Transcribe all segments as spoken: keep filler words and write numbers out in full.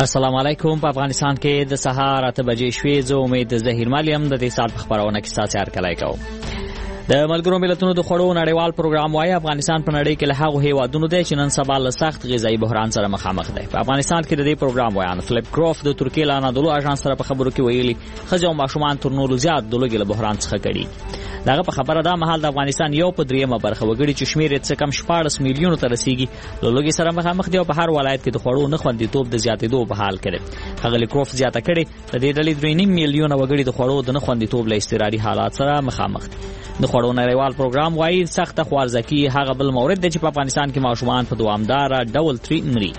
السلام علیکم. په افغانستان کې د سهار اته بجې شوې. زه امید ظهیر مالیم د دې سات په خبرونه کې ستاسو سره کلای کوم. د ملګرو ملتونو د خوړو نړیوال پروګرام وايي افغانستان په نړۍ کې له هغو هیوادونو دی چې نن سبا له سخت غذایی بحران سره مخامخ دی. په افغانستان کې د دې پروګرام وایان فلیپ کروف د ترکیې له انادولو اژانس سره په خبرو کې ویلي ښځې او ماشومان تر نورو زیات د لوږې له بحران څخه کړي. دغه په خبره دا مهال د افغانستان یو په دریمه برخه وګړي چې شمیر یې څه کم شپاړس میلیونو ته رسیږي له لوږې سره مخامخ دي او په هر ولایت کې د خوړو نه خوندیتوب د زیاتېدو په حال کې دی. ښاغلي کروف زیاته کړې د دې ډلې درې نیم میلیونه وګړي د خوړو د نه خوندیتوب له اضطراري حالات سره مخامخ دي. د خوړو نړیوال پروګرام وايي سخته خوارځکي هغه بل مورد دی چې په افغانستان کې ماشومان په دوامداره ډول ترې مري.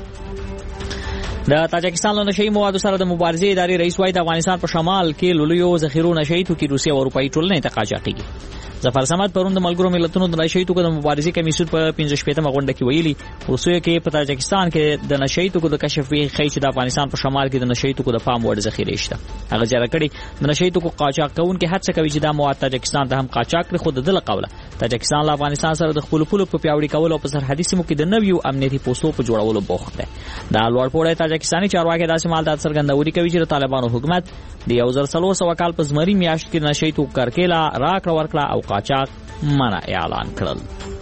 د تاجکستان له نشئی موادو سره د مبارزې ادارې رئیس وايي د افغانستان په شمال کې لولیو ذخیرو نشئی توکي روسیه او اروپایي ټولنې ته قاچاقېږي. ظفر صمد پرون د ملګرو ملتونو د نشئی توکو د مبارزې کمیسیون په پنځه شپېتمه غونډه کې ویلي روسیه کې په تاجکستان کې د نشئی توکو د کشف وی خی چې د افغانستان په شمال کې د نشئی توکو د پام وړ ذخیرې شته. هغه جره کړي د نشئی توکو قاچاق کوونکي هڅه کوي چې دا مواد تاجکستان ته هم قاچاق کړي، خو د دله قوله تاجکستان له افغانستان سره د خپل پولو په پیاوړي کولو او په سرحدي سیمو کې د نویو امنیتي پوسټو په جوړولو بوخت دی. دا لوړپوړی تاجکستاني چارواکي داسې مال د څرګندونې کوي چې د طالبانو حکومت د یو زر څلور سوه کال په زمري میاشت کې نشئی توکو کرکیله راکړه ورکړه او قاچاق منع اعلان کړل.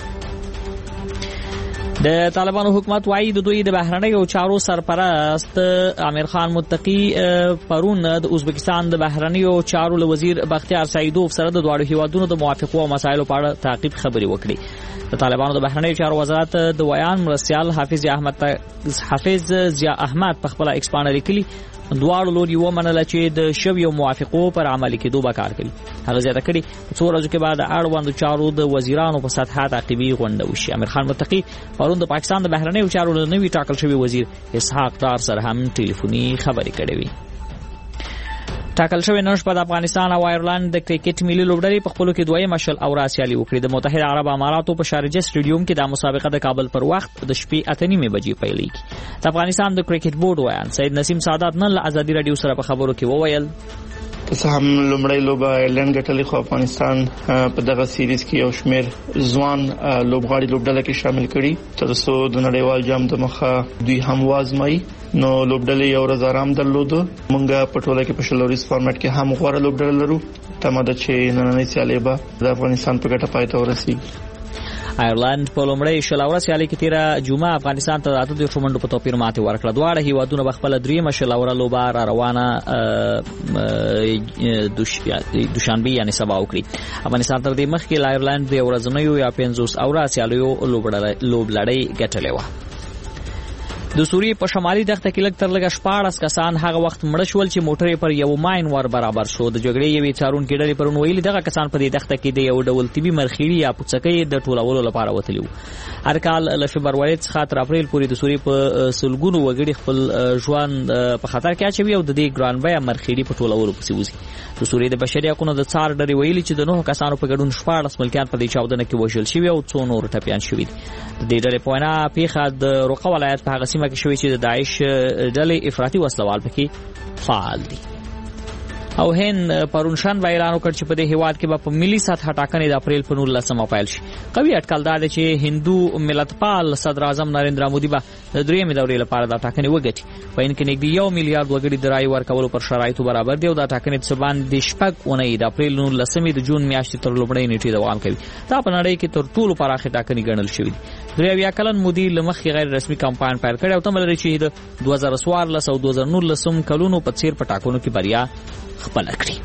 د طالبانو حکومت وايي د دوی د بهرنیو چارو سرپرست امیر خان متقی پرون د ازبکستان د بهرنیو چارو له وزیر بختیار سعیدوف سره د دواړو هیوادونو د موافقو او مسایلو په اړه تعقیب خبرې وکړي. د طالبانو د بهرنیو چارو وزارت د ویان مرستیال حافظ احمد حافظ ضیا احمد په خپل ایکس باندې لیکلي دواړو لوري ومنله چې د شویو موافقو پر عملي کېدو به کار کوي. هغه زیاته کړي څو ورځې کې بعد اړوندو چارو د وزیرانو په سطحه تعقیبي غونډه وشي. امیر خان متقی پرون د پاکستان د بهرنیو چارو له نوي ټاکل شوي وزیر اسحاق ډار سره هم ټلیفوني خبرې کړې وي. ټاکل شوی نن شپه د افغانستان او آیرلند د کرکټ ملي لوبډلې په خپلو کې دویمه شل اوره سیالي وکړي. د متحده عرب اماراتو په شارجه سټیډیوم کې دا مسابقه د کابل پر وخت د شپې اته نیمې بجې پیلېږي. د افغانستان د کرکټ بورډ ویان سید نسیم سعادت نن له ازادي راډیو سره په خبرو کې وویل څه هم لومړی لوبه آیرلند ګټلې، خو افغانستان په دغه سیریز کې یو شمېر ځوان لوبغاړي لوبډله کې شامل کړي تر څو د نړیوال جام د مخه دوی هم وازمایي. نو لوبډلې یو ورځ آرام درلوده. مونږ په ټوله کې په شلوریز فارمټ کې هم غوړه لوبډله لرو. تمه ده چې نننۍ سیالي به د افغانستان په ګټه پای ته ورسیږي. آیرلند په لومړی شل اوره سیالي کې تیره جمعه افغانستان ته اته دیرشو منډو په توپیر ماتې ورکړه. دواړه هیوادونه به خپله دریمه شل اوره لوبه را روانه دوشنبه یعنې سبا وکړي. افغانستان تر دې مخکې له آیرلند د ورځنیو یا پنځوس اوره سیالیو لوبلړۍ ګټلې وه. د سوریې په شمالي دښته کې لږ تر لږه شپاړس کسان هغه وخت مړه شول چې موټر پر یو ماین ور برابر شو. د جګړې یوې څارونکې ډلې پرون ویلي دغه کسان په دې دښته کې د یو ډول طبي مرخیړي یا پوڅکۍ د ټولولو لپاره وتلي وو. هر کال له فبروري څخه تر اپریل پورې د سوریې په سلګونو وګړي خپل ژوند په خطر کې اچوي او د دې ګران بیه مرخیړي په ټولولو پسې وځي. د سوریې د بشري حقوقو د څار ډلې ویلي چې د نهو کسانو په ګډون شپاړس ملکیان په دې چاودنه کې وژل شوي او څو نور ټپیان شوي دي. د دې ډلې په وینا پیښه د روقه ولایت په هغه سیمه کې شوې چې د داعش ډلې افراطي وسلوال پکې فعال دي. او هند پرون شنبه اعلان وکړ چې په دې هیواد کې به په ملي سطح ټاکنې د اپریل په نولسمه پیل شي. قوي اټکل دا دی چې هندو ملتپال صدر اعظم نریندرا مودي به د درېیمې دورې لپاره دا ټاکنې وګټي. په هند کې نږدې یو میلیارډ وګړي د رایې ورکولو پر شرایطو برابر دي او دا ټاکنې څه باندې شپږ اونۍ د اپریل نولسمې د جون میاشتې تر لومړۍ نیټې دوام کوي. دا په نړۍ کې تر ټولو پراخې ټاکنې ګڼل شوې دي. درې اویا کلن مودي له مخکې غیر رسمي کمپاین پیل کړی او تمه لري چې د دوه زره څوارلس او دوه زره نولسم کلونو په څیر په ټاکنو کې بریا خپله کړي.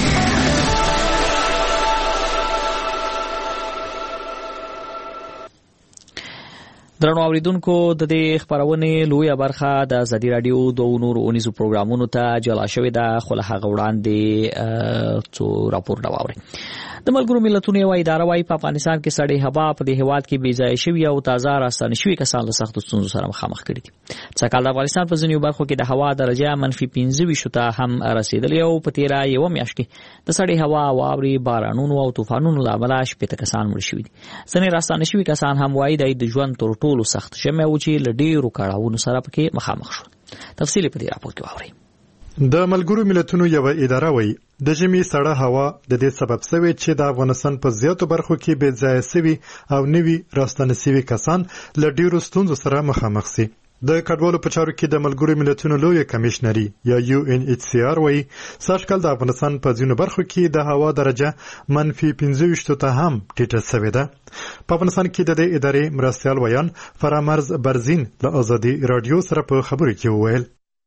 درنو اوریدونکو د دې خبرونې لویه برخه د ازادي راډیو دوه نورو اونیزو پروګرامونو ته جلا شوې ده، خو له هغه وړاندې څو راپورونه واورئ. د ملګرو ملتونو یوه اداره وايي په افغانستان کې سړې هوا په دې هیواد کې بې ځایه شوي او تازه راستانه شوي کسان له سختو ستونزو سره مخامخ کړي دي. څه کال د افغانستان په ځینو برخو کې د هوا درجه منفي پنځه ویشتو ته هم رسېدلې او په تېره یوه میاشت کې د سړې هوا، واورې، بارانونو او طوفانونو له امله شپېته کسان مړه شوي دي. ځینې راستانه شوي کسان هم وايي د ژوند تر ټولو سخت ژمی و چې له ډېرو کړاوونو سره پکې مخامخ شول. تفصیل په دې راپور کې واورئ. د ملګرو ملتونو یوه اداره وایي د ژمي سړه هوا د دې سبب شوی چې د افغانستان په زیاتو برخو کې بې ځایه شوي او نوي راستانه شوي کسان له ډېرو ستونزو سره مخامخ شي. د کډوالو په چارو کې د ملګرو ملتونو لوی کمشنري یا یو ان ایچ سی آر وایي سږکال د افغانستان په ځینو برخو کې د هوا درجه منفي پنځه ویشت ته هم ټیټه شوې ده. په افغانستان کې د دې ادارې مرستیال ویان فرامرز برزین له آزادي رادیو سره په خبرو کې وویل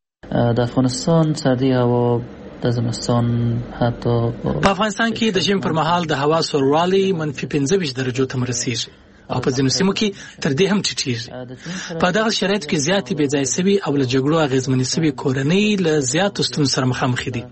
د افغانستان سردی هوا د زمستان حتی په افغانستان کې د ژمي پر مهال د هوا سړوالی منفي پنځه ویشت درجو ته رسیږي او په ځینو سیمو کې تر دې هم ټیټیږي. په دغه شرایطو کې زیاتې بې ځای سوي او له جګړو اغېزمنې سوي کورنۍ له زیاتو ستونزو سره مخامخ دي.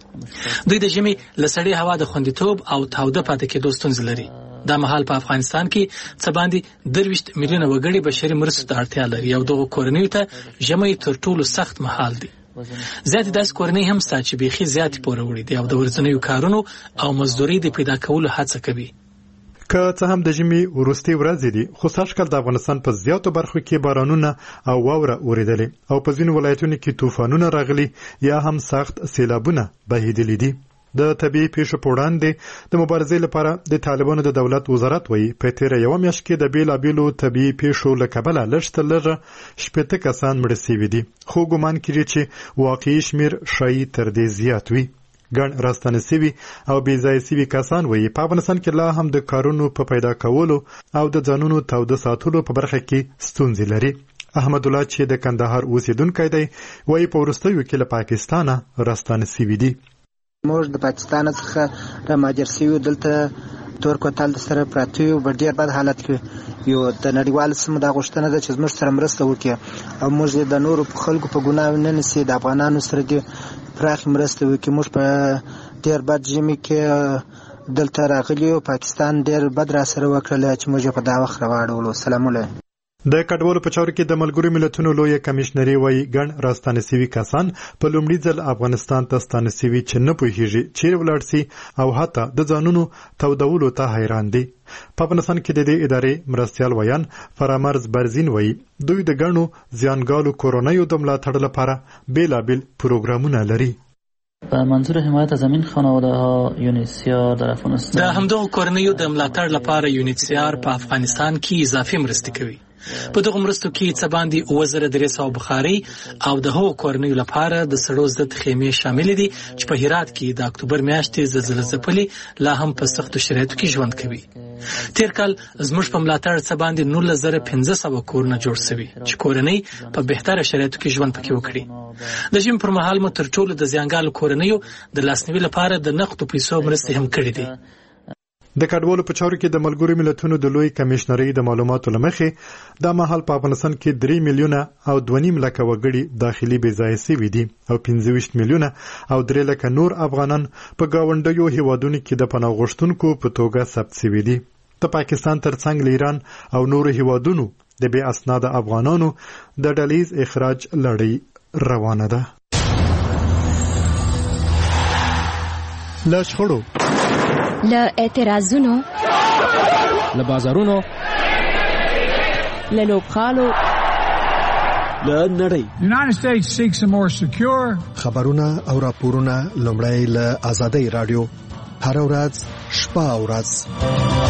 دوی د ژمي له سړې هوا د خوندیتوب او تاوده پاتې کېدو ستونزې لري. دا مهال په افغانستان کې څه باندې درویشت میلیونه وګړي بشري مرستو ته اړتیا لري او دغو کورنیو ته ژمی تر ټولو سخت مهال دی. زیاتې داسې کورنۍ هم ستا چې بیخي زیاتې پوره وړي دي او د ورځنیو کارونو او مزدورۍ د پیدا کولو هڅه کوي. که څه هم د ژمي وروستۍ ورځې دي خو سږکال د افغانستان په زیاتو برخو کې بارانونه او واوره اورېدلې او په ځینو ولایتونو کې طوفانونه راغلي یا هم سخت سیلابونه بهیدلي دي. د طبیعي پیښو په وړاندې د مبارزې لپاره د طالبانو د دولت وزارت وایي په تېره یوه میاشت کې د بېلابېلو طبیعي پیښو له کبله لږ تر لږه شپېته کسان مړه سوي دي خو ګمان کېږي چې واقعي شمېر ښایي تر دې زیات وي. ګڼ راستانه سوي او بې ځایه سوي کسان وایي په افغانستان کې لا هم د کارونو په پیدا کولو او د ځانونو تاوده ساتلو په برخه کې ستونزې لري. احمد الله چې د کندهار اوسیدونکی دی وایي په وروستیو کې له پاکستانه راستانه سوي دي. موږ د پاکستان څخه را مهاجر سوي دلته تور کوتل سره پراته یو په ډېر بد حالت کې یو د نړیوال سیمو دا غوښتنه ده چې زموږ سره مرسته وکړي او موږ د نورو په خلکو په ګناه نه نیسي د افغانانو سره دې پراخ مرسته وکړي. موږ په ډېر بد ژمي کې دلته راغلي او پاکستان ډېر بد را سره وکړل چې موږ په دا وخت راواړولو. سلام علیکم. د کډوالو په چارو کې د ملګرو ملتونو لوی کمشنري وایي ګڼ راستانه سوي کسان په لومړي ځل افغانستان ته ستانه سوي چې نه پوهیږي چیرې ولاړ سي او حتی د ځانونو تودولو ته حیران دي. په افغانستان کې د دې ادارې مرستیال ویان فرامرز برزین وایي دوی د ګڼو زیانګالو کورنیو د ملاتړ لپاره بیلابیل پروګرامونه لري. به منظور حمایت از این خانواده ها یونیسیار در افغانستان د همدغو کورنیو د ملاتړ لپاره یونیسیار په افغانستان کې اضافي مرستې کوي. په دغو مرستو کې څه باندې اووه زره درې سوه بخارۍ او د هغو کورنیو لپاره د سړو ضد خیمې شاملې دي چې په هرات کې د اکتوبر میاشتې زلزله ځپلې لا هم په سختو شرایطو کې ژوند کوي. تیر کال زموږ په ملاتړ څه باندې نولس زره پنځه سوه کورونه جوړ شوي چې کورنۍ په بهتره شرایطو کې ژوند پکې وکړي. د ژمي پر مهال مو تر ټولو د زیانګالو کورنیو د لاسنیوي لپاره د نقدو پیسو مرستې هم کړې دي. د کډوالو په چارو کې د ملګرو ملتونو د لوی کمشنري د معلوماتو لمخې دا مهال په افغانستان کې درې میلیونه او دوه نیم لکه وګړي داخلي بې ځایه سوي دي او پنځه ویشت میلیونه او درې لکه نور افغانان په ګاونډیو هیوادونو کې د پناه غوښتونکو په توګه ثبت سوي دي. د پاکستان ترڅنګ له ایران او نورو هیوادونو د بې اسناده افغانانو د ډلیز اخراج لړۍ روانه ده. له شخړو له اعتراضونو له بازارونو له لوبغالو له نړۍ United States seeks a more secure خبرونه او راپورونه لومړی له آزادۍ رادیو هر ورځ شپه او ورځ.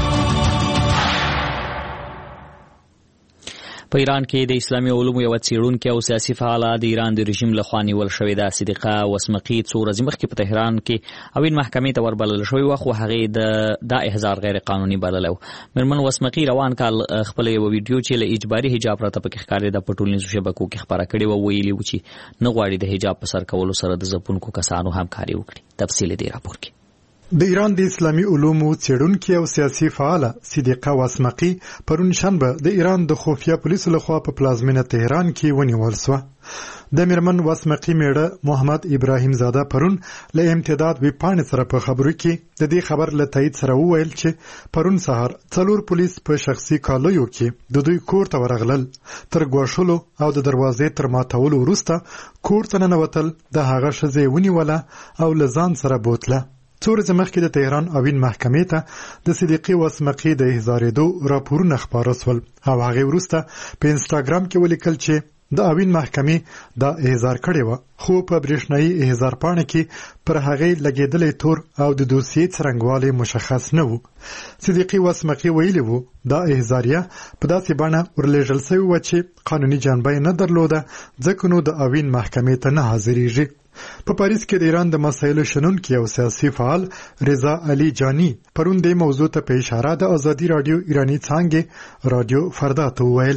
په ایران کې د اسلامي علومو یو څېړونکې او سیاسي فعاله د ایران د رژیم لخوا نیول شوې ده. صدیقه وسمقي څو ورځې مخکې په تهران کې اوین محکمې ته وربلل شوې وه خو هغې د دا احضار غیر قانوني بللی و. مېرمن وسمقي روان کال خپله یوه ویډیو چې له اجباري حجاب پرته پکې ښکارېده په ټولنیزو شبکو کې خپره کړې وه. ویلي و چې نه غواړي د حجاب په سر کولو سره د ځپونکو کسانو همکاري وکړي. تفصیل دې راپور کې. د ایران د اسلامي علومو څېړونکې او سیاسي فعاله صدیقه وسمقي پرون شنبه د ایران د خفیه پولیسو لخوا په پلازمینه تهران کې ونیول شوه. د میرمن وسمقي میړه محمد ابراهیم زاده پرون له امتداد ویبپاڼې سره په خبرو کې د دې خبر له تایید سره وویل چې پرون سهار څلور پولیس په شخصي کالیو کې د دوی کور ته ورغلل. تر ګواښلو او د دروازې تر ماتولو وروسته کور ته ننوتل، د هغه ښځې ونیوله او له ځان سره بوتله. څو ورځې مخکې د تهران اوین محکمې ته د صدیقې وسمقي د احضارېدو راپورونه خپاره شول او هغې وروسته په انسټاګرام کې ولیکل چې د اوین محکمې دا احضار کړی و، خو په برېښنایي احضار پاڼه کې پر هغې لګېدلی تور او د دوسیې څرنګوالی مشخص نه و. صدیقي وسمقي ویلي و دا احضاریه په داسې بڼه ورلېږل سوې وه چې قانوني جانبه یې نه درلوده، ځکه نو د اوین محکمې ته نه حاضرېږي. په پاریس کې د ایران د مسایلو شنونکي او سیاسي فعال رضا علي جانی پرون دې موضوع ته په اشاره د ازادي رادیو ایرانی څانګې رادیو فردا ته وویل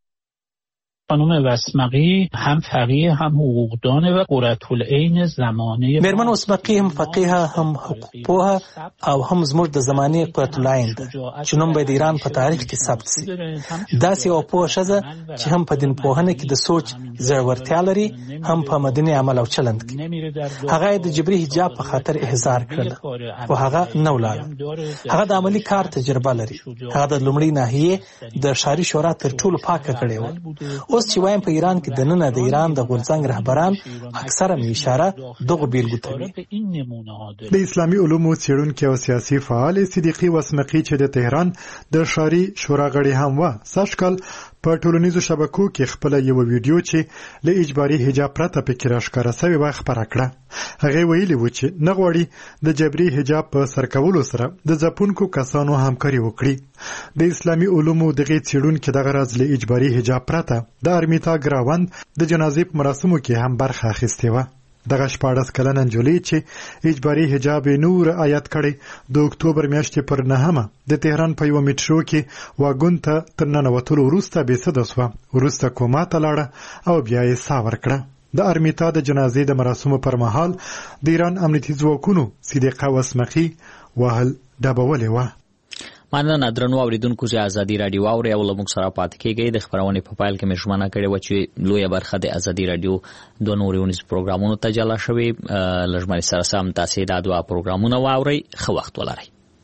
خانم وسمقی هم فقیه هم حقوقدان و قرةالعین زمانه میرمن وسمقی هم فقیه هم حقوق پوهه او هم زموږ د زمانې قرةالعین ده چې نوم به د ایران په تاریخ کې ثبت سي. داسې یوه پوهه ښځه چې هم په دین پوهنه کې د سوچ زړورتیا لري، هم په مدني عمل او چلند کې. هغه د جبري حجاب په خاطر احضار کړل او هغه نه ولاړه. هغه د عملي کار تجربه لري. هغه د لومړۍ ناحیې د ښاري شورا تر ټولو پاکه کړې وه. اوس چې وایم په ایران کې د ننه د ایران د غورځنګ رهبران اکثره مې اشاره دغه بیلګو ته وي. د اسلامي علومو څېړونکي او سیاسي فعال صدیقي وسمقي چې د تهران د ښاري شورا غړي هم وه، سږ کال په ټولنیزو شبکو کې خپله یوه ویډیو چې له اجباري حجاب پرته پکې راښکاره سوې وه خپره کړه. هغې ویلي و چې نه غواړي د جبري حجاب په سر کولو سره د ځپونکو کسانو همکاري وکړي. د اسلامي علومو دغې څېړونکي دغه راز له اجباري حجاب پرته د ارمیتا ګراوند د جنازې په مراسمو کې هم برخه اخیستې وه. دغه شپاړس کلنه نجلۍ چې اجباري حجاب یې نه و رعایت کړی، د اکتوبر میاشتې پر نهمه د تهران په یوه میټرو کې واګون ته تر ننوتلو وروسته بېسده سوه، وروسته کوما ته لاړه او بیا یې ساه ورکړه. د ارمیتا د جنازې د مراسمو پر مهال د ایران امنیتي ځواکونو صدیقه وسمقي وهل ډبولې وه. مننه درنو اوریدونکو چې ازادي رادیو اوري او له موږ سره پاتې کېږئ. د خپرونې په پیل کې مې ژمنه کړې وه چې لویه برخه د ازادي رادیو دوه نورې ونیز پروګرامونو ته جلا شوې. له ژمنې سره سم تاسې دا دوه پروګرامونه واورئ. ښه وخت ولرئ.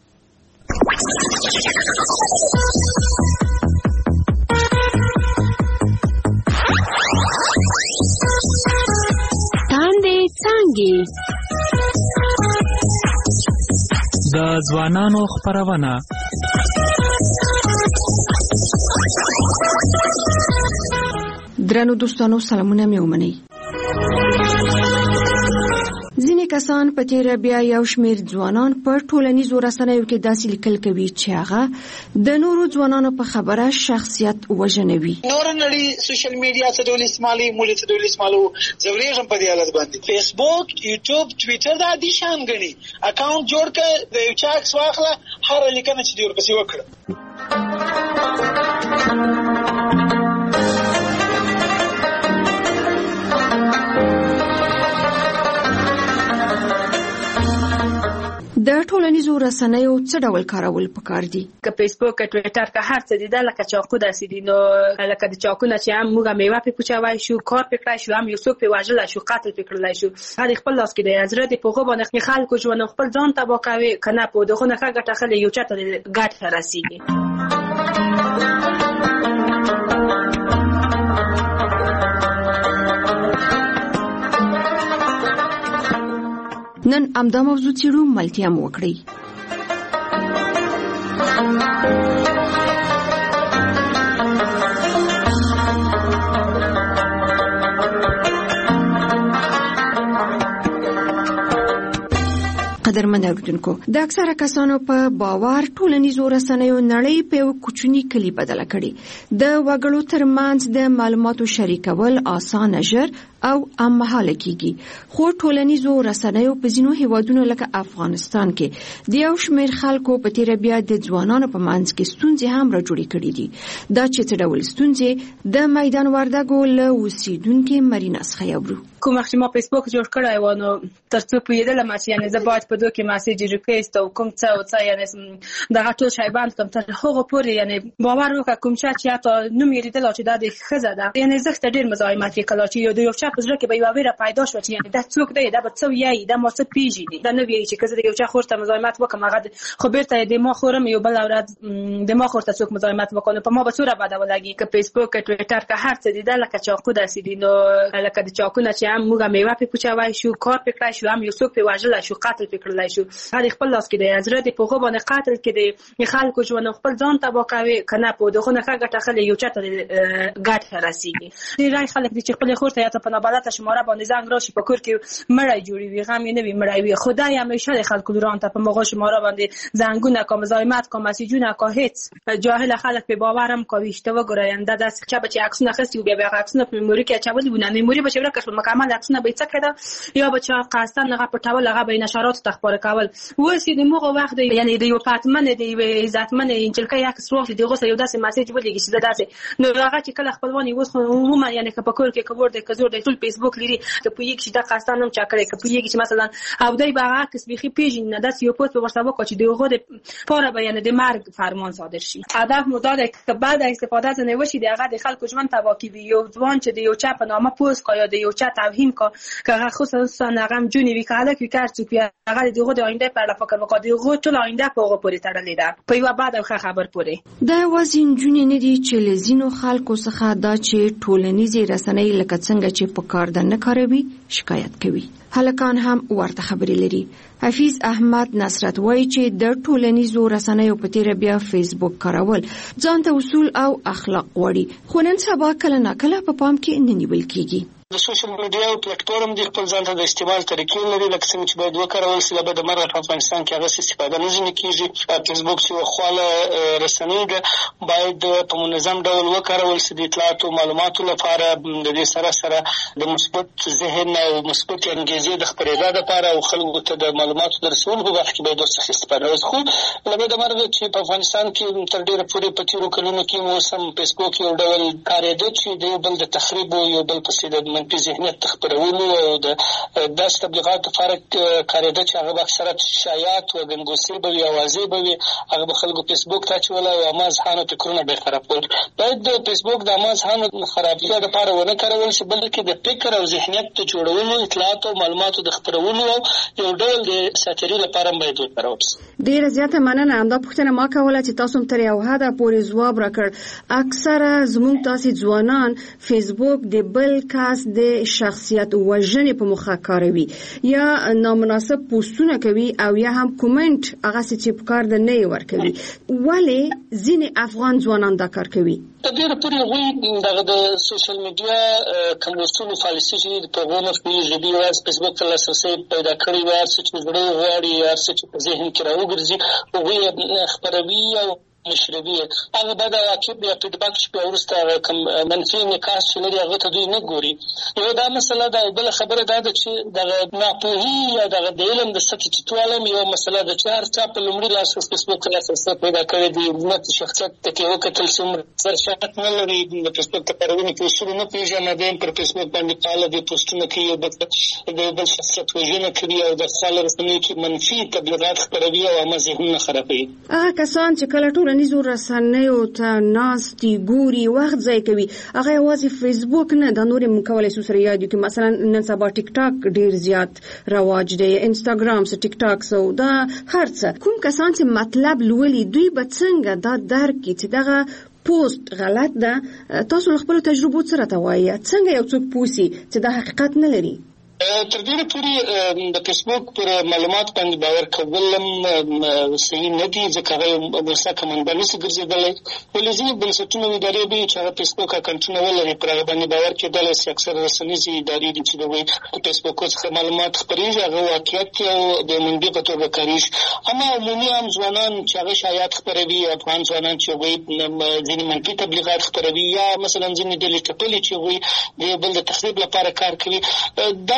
تاندې څانګې د ځوانانو خپرونه. درنو دوستانو سلامونه مې ومنئ. ځینې کسان په تیره بیا یو شمېر ځوانان په ټولنیزو رسنیو کې داسې لیکل کوي چې هغه د نورو ځوانانو په خبره شخصیت وژنوي. نور نړۍ سوشل میډیا څه ډول استعمالوي، موږ څه ډول استعمالوو، زه وریږم په دې حالت باندې. فیسبوک، یوټیوب، ټویټر دا عادي شان ګڼي. اکاونټ جوړ کړه، د یو چا عکس واخله، هره لیکنه چې دې ورپسې وکړه. د ټولنیزو رسنیو څه ډول کارول پکار دي؟ که فیسبوک، که ټویټر، که هر څه دي دا لکه چاقو داسې دي. نو لکه د چاقو نه چې هم موږ میوه پې کوچوای شو، کار پې کړای شو، هم یو څوک پې وژلی شو، قتل پې کړلی شو. هر خپل لاس کې دی. زړه دې په هغو باندې خلکو ژوند خپل ځان تباه کوي، که نه په دغو نه ښه ګټه اخلي، یو چا ته ګټه رسېږي. نن همدا موضوع څېړو، ملتیا مو وکړئ. قدرمن اوریدونکو، د اکثره کسانو په باور ټولنیزو رسنیو نړۍ په یو کوچني کلي بدله کړې. د وګړو ترمنځ د معلوماتو شریکول اسانه، ژر او امهاله کیږي. خو ټولنیزو رسنیو په ځینو هیوادونو لکه افغانستان کې د یو شمېر خلکو په تیره بیا د ځوانانو په منځ کې ستونزې هم راجوړې کړې دي. دا چې څه ډول ستونزې، د میدان وردګو له اوسیدونکي مرینا څخه اورو. کوم وخت چې ما فیسبوک جوړ کړی و، نو تر څو پوهېدلم چې یعنې زه باید په دو کې مسیج ریکویسټ او کوم څه او څه یعنې دغه ټول شی بند کړم. تر هغو پورې یعنې باور وکړه کوم چا چې حتی نوم یې لیدلی چې دا د ښځه ده، یعنې زه ته ډېر مزاحمت یې کړی چې یو د یو چا په زړه کې به یو ویره پیدا شو چې دا څوک دی دا به څو یی دا ما څه پیژني دا نه ویری چې کزه یو چا خورته مزاحمت وکم هغه خو بیرته د ما خورم یو بل اورات د ما خورته څوک مزاحمت وکړي په ما به څوره بده ولګي که فیسبوک که ټوئیټر که هر څه دی دا لکه چاقو داسې دي نو لکه د چاقو نه چې هم موږ میوه په پوچوي شو کار پکړای شو هم یو څوک په واجل شو قتل پکړلای شو هر خپل لاس کې د حضرت په خو باندې قتل کې د خلکو ژوند خپل ځان تبا کوي کنه په دغه نه ګټه خلک یو چاته ګټه راسيږي د راي خلک چې خپل خورته یا په نابلته شماره باندې زنګ راشي په کور کې مړی جوړي وي غم نه وي مړی وي خدای همیشه د خلکو دران ته په مغه شماره باندې زنګونه کوم مزاحمت کوم مسیجونه کو هیڅ جاهل خلک په باورم کوي اشتباه ګراینده د څه چې عکسونه خستی او بیا عکسونه په میموري کې اچولي ونه میموري به شبره کښ مکمل عکسونه به څه کړه یا به چا قاستان هغه پټول هغه به نشرات تخبار کول وسی د موغه وخت یعنی د یو پاتمن دی عزتمن انجلکه یک سروخ دی غوسه یو داسې میسج ولېږي چې داسې نو هغه چې کله خپلوانی وس عموما یعنی که په کور کې کور دی کزور دی ټول فیسبوک لري ته په یک شي د قاستان هم چا کړی که په یک چې مثلا او دای به عکس بيخي پیژ نه داس یو پوسټ ورته وکړي چې دغه د پاره بیان د مرګ فرمان صادر شي هدف مو دا ده که بعد استفاده از نوشي دغه د خلکو ژوند تبا کوي یو ځوان چې د یو چا په نامه پوسټ کوي د یو چا توهین کو که هغه خصوصا هغه جونی وی کاله کې کار چې هغه دغه د آینده په اړه فکر وکړي دغه ټول آینده په هغه پورې تړلې ده په یو بعد خبر پورې د وزین جونی نه دي چې لزینو خلکو څخه دا چې ټولنیزي رسنۍ لکه څنګه چې په کار د نه کاروي شکایت کوي هلکان هم ورته خبرې لري حفیظ احمد نصرت وایي چې د ټولنیزو رسنیو په تیر بیا فیسبوک کارول ځان ته اصول او اخلاق غواړي خو نن سبا کله ناکله په پام کې نه نیول کیږي د سوشل میډیا او پلیټفارم د خپل ځان ته د استعمال طریقې لري لکه څنګه چې باید وکارول شي لکه د مرغ په افغانستان کې هغه استفاده نه ځنې کیږي فیسبوک چې خواله رسنۍ ده باید په منظم ډول وکارول شي د اطلاعات او معلوماتو لپاره د دې سره سره د مثبت ذهن او مثبت انګیزې د خپرېدا لپاره او خلکو ته د معلوماتو د رسولو په وخت کې باید ورڅخه استفاده وشي خو لکه د مرغ چې په افغانستان کې تر ډېره پورې په تیرو کلونو کې مو سم فیسبوک یو ډول کارېده چې د بل د تخریب او یو بل پسې د منفي ذهنیت خپرولو او د داسې تبلیغاتو لپاره کارېده چې هغه به اکثره شایعات او ګنګوسې به وي اوازې به وي هغه به خلکو فیسبوک ته اچول او عامه ذهنو فکرونه به یې خراب کول باید د فیسبوک د عامه ذهنو خرابتیا لپاره ونه کارول شي بلکې د فکر او ذهنیت د جوړولو اطلاعات او معلوماتو د خپرولو او یو ډول د ساتیري لپاره باید وکارول شي ډیره زیاته مننه همدا پوښتنه ما کوله چې تاسو هم تر یو حده پورې ځواب راکړ اکثره زموږ تاسو ځوانان فیسبوک د بل کس د شخصیت وژنې په مخه کاروي یا نامناسب پوسټونه کوي او یا هم کومنټ هغه چې په کار د نه ورکوي ولی ځینې افغان ځوانان دا کار کوي د دې لپاره غوي دغه د سوشل میډیا کوم اصول پالیسي چې په غوونه کې ژبي او فیسبوک ته لاسرسي پیدا کړی و چې زړه غواړي یا چې ذهن کې راوګرځي او خبروي او مشربي هغه بعد عقب یا فیډباک چې ورسته کوم منفي نکاس چې لري هغه ته دوی نه ګوري یو دا مسله ده بل خبره ده چې د ناپوهي یا د علم د سطح ټیټوالم یو مسله ده چې هر چا په لومړي لاس فیسبوک لاسرسي پیدا کړی دی د شخصیت ته وکتل څومره سرشات نه لري د فیسبوک ته پرونی کې اصول نه پیژنه دیم پر فیسبوک باندې پاله د پوسټونه کوي د بل شخصیت وژنه کوي او د خلک رسنۍ کې منفي تبلیغات خپروي او عامه ذهنونه خرابوي هغه کسان چې کله ټول ټولنیزو رسنیو ته ناستي ګوري وخت ضایع کوي هغه یوازې فیسبوک نه د نورې مکولای سو سره یاد کې مثلا نن سبا ټیک ټاک ډیر زیات رواج دی انستګرام سره ټیک ټاک سو دا هرڅه کوم کسان چې مطلب لولي دوی به څنګه دا درک کړي چې دغه پوسټ غلط ده تاسو خپل تجربه سره توایي څنګه یو څوک پوسی چې دا حقیقت نه لري تر دې پورې د فیسبوک پر معلومات باندې باور کول صحیح نه دي ځکه هغه ورسره منبع نشي ګرځېدلی ولې ځینې بنسټونه او ادارې دي چې هغه فیسبوک اکاونټونه ولري پر هغه باندې باور کېدلی شي اکثره رسنیزې ادارې دي چې د دوی د فیسبوک څخه معلومات خپرېږي هغه واقعیت او د منبع په توګه کارېږي اما عمومي عام ځوانان چې هغه شایعات خپروي افغان ځوانان چې هغوی ځینې منفي تبلیغات خپروي یا مثلا ځینې ډلې ټپلې چې هغوی د بل د تخریب لپاره کار کوي دا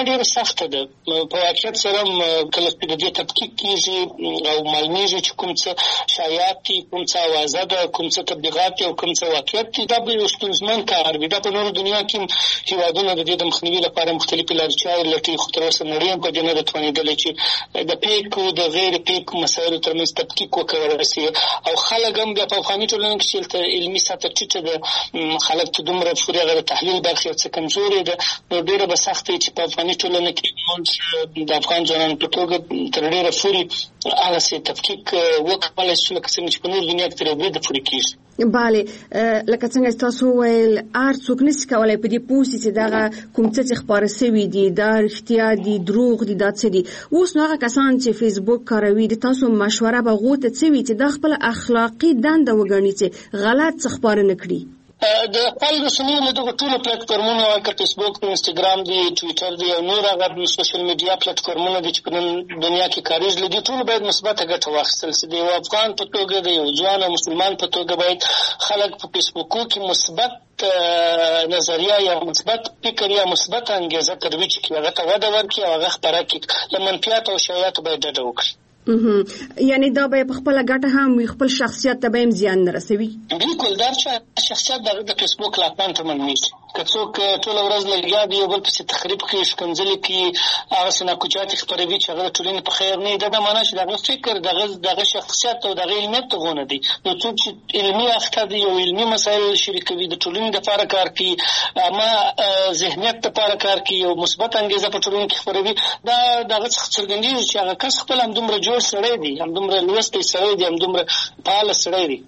ډېره سخته ده. په واقعیت سره کله چې د دې تحقیق کېږي او معلومېږي چې کوم څه شایعات دي، کوم څه اوازه ده، کوم څه تبلیغات دي او کوم څه واقعیت دي، دا به یو ستونزمن کار وي. دا په نورو دنیا کې هېوادونه د دې د مخنیوي لپاره مختلفې لارې چارې لټوي، خو تر اوسه نړۍ هم په دې نه ده توانېدلې چې د پیکو د غیر پیکو مسایلو ترمنځ تحقیق وکړی شي. او خلک هم بیا په افغاني ټولنه کې چې هلته علمي سطح ټیټه ده، خلک ته دومره پورې هغه د تحلیل برخې یو څه کمزورې ده، نو ډېره به سخته وي چې په افغاني ټولنه کې موږ د افغان ځوانانو په توګه تر ډېره پورې هغسې تحقیق وکړلی شو لکه څنګه چې په نور دنیا کې تر یو بریده پورې کېږي. بله، لکه څنګه چې تاسو وویل هر څوک نشي کولی په دې پوه شي چې دغه کوم څه چې خپاره شوي دي دا رښتیا دي، دروغ دي، دا څه دي. اوس نو هغه کسان چې فیسبوک کاروي د تاسو مشوره به هغو ته څه وي چې دا خپله اخلاقي دنده وګڼي چې غلط څه خپاره نه کړي؟ د خپل رسنیو له دغو ټولو پلیټفارمونو که فیسبوک دی، انسټاګرام دی، ټویټر دی او نور هغه سوشل میډیا پلیټفارمونه دي چې په نن دنیا کې کارېږي، له دې ټولو باید مثبته ګټه واخیستل شي. د یو افغان په توګه، د یو ځوان او مسلمان په توګه باید خلک په فیسبوکو کې مثبت نظریه یا مثبت فکر یا مثبت انګیزه ترویج کړي، هغه ته وده ورکړي او هغه خپره کړي. له منفیاتو او شایعاتو باید ډډه وکړي. یعنی دا به په خپله ګټه هم وي، خپل شخصیت ته به هم زیان نه رسوي. بالکل، دا شخصیت د فیسبوک لاپان ته منمیږي. که څوک ټوله ورځ لګیا دی یو بل پسې تخریب کوي، ښکنځلې کوي، هغسې ناکوچاتې خپروي چې هغه د ټولنې په خیر نه وي، دا دا معنا چې د هغه فکر، د هغه شخصیت او د هغه علمیت دغونه دی. نو څوک چې علمي اخته دی او علمي مسایل شریکوي، د ټولنې دپاره کار کوي، اما ذهنیت دپاره کار کوي او مثبت انګیزه په ټولنې کې خپروي، دا د هغه څخه څرګندېږي چې هغه کس خپل همدومره جوړ سړی دی، همدومره لوستی سړی دی، همدومره فعاله سړی دی.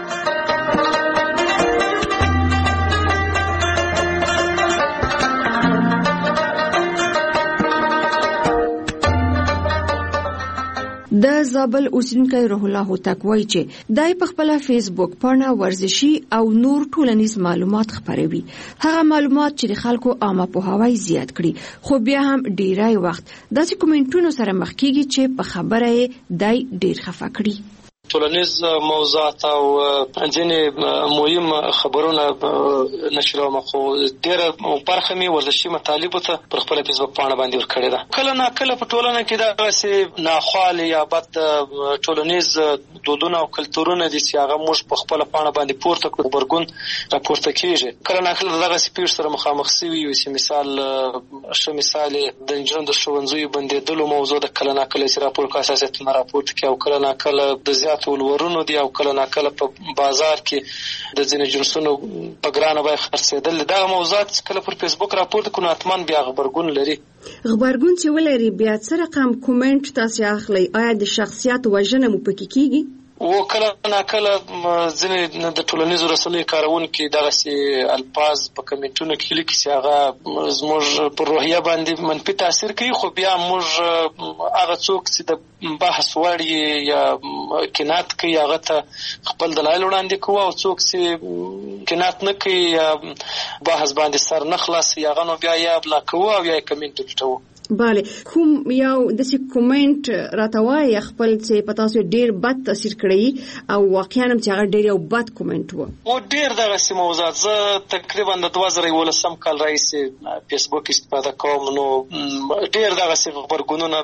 د زابل اوسیدونکی روح الله هوتک وایي چې دای په خپل فیسبوک پاڼه ورزشي او نور ټولنیز معلومات خپروي. هغه معلومات چې د خلکو عامه پوهاوی زیات کړي، خو بیا هم ډیری وخت داسې کومنټونو سره مخ کیږي چې په خبره یې دای ډیر خفه کړي. ټولنیز موضوعات او ځینې مهم خبرونه نشروم، خو ډېره برخه مې ورزشي مطالبو ته پر خپله فیسبوک پاڼه باندې ورکړې ده. کله ناکله په ټولنه کې دغسې ناخوالې یا بد ټولنیز دودونه او کلتورونه دي چې هغه موږ په خپله پاڼه باندې پورته کړو، غبرګون راپورته کېږي. کله ناکله دغسې پیښو سره مخامخ سوي یو چې مثال ښه مثال یې د نجونو د ښوونځیو بندېدلو موضوع ده. کله ناکله چې راپور په اساسیتونه راپورته کړي او کله ناکله د زیات ولورونو دي او کله ناکله په بازار کې د ځینې جنسونو په ګرانه بیه خرڅېدل. دغه موضوعات کله پر فیسبوک راپورته کړو، حتما بیا غبرګون لري. غبرګون چې ولري، بیا څه رقم کومنټ تاسې اخلئ؟ آیا د شخصیت وژنه مو پکې کېږي؟ و کله ناکله ځینې د ټولنیزو رسنیو کاروونکي دغسې الفاظ په کمنټونو کې لیکي چې هغه زموږ پر روحیه باندې منفي تاثیر کوي، خو بیا موږ هغه څوک چې د بحث وړ یا کنات کوي هغه ته خپل دلایل وړاندې کوو، او څوک چې کنات نه کوي یا بحث باندې سر نه خلاصوي هغه نو بیا یا بلا کوو او یا یې کمنټ ډیلیټوو. بله، کوم یو داسې کومنټ راته وایي خپل چې په تاسو ډېر بد تاثیر کړی او واقعا هم چې هغه ډېر یو بد کومنټ و؟ و ډېر دغسې موضوعات. زه تقریبا د دوه زره یولسم کال راهیسې فیسبوک استفاده کوم، نو ډېر دغسې غبرګونونه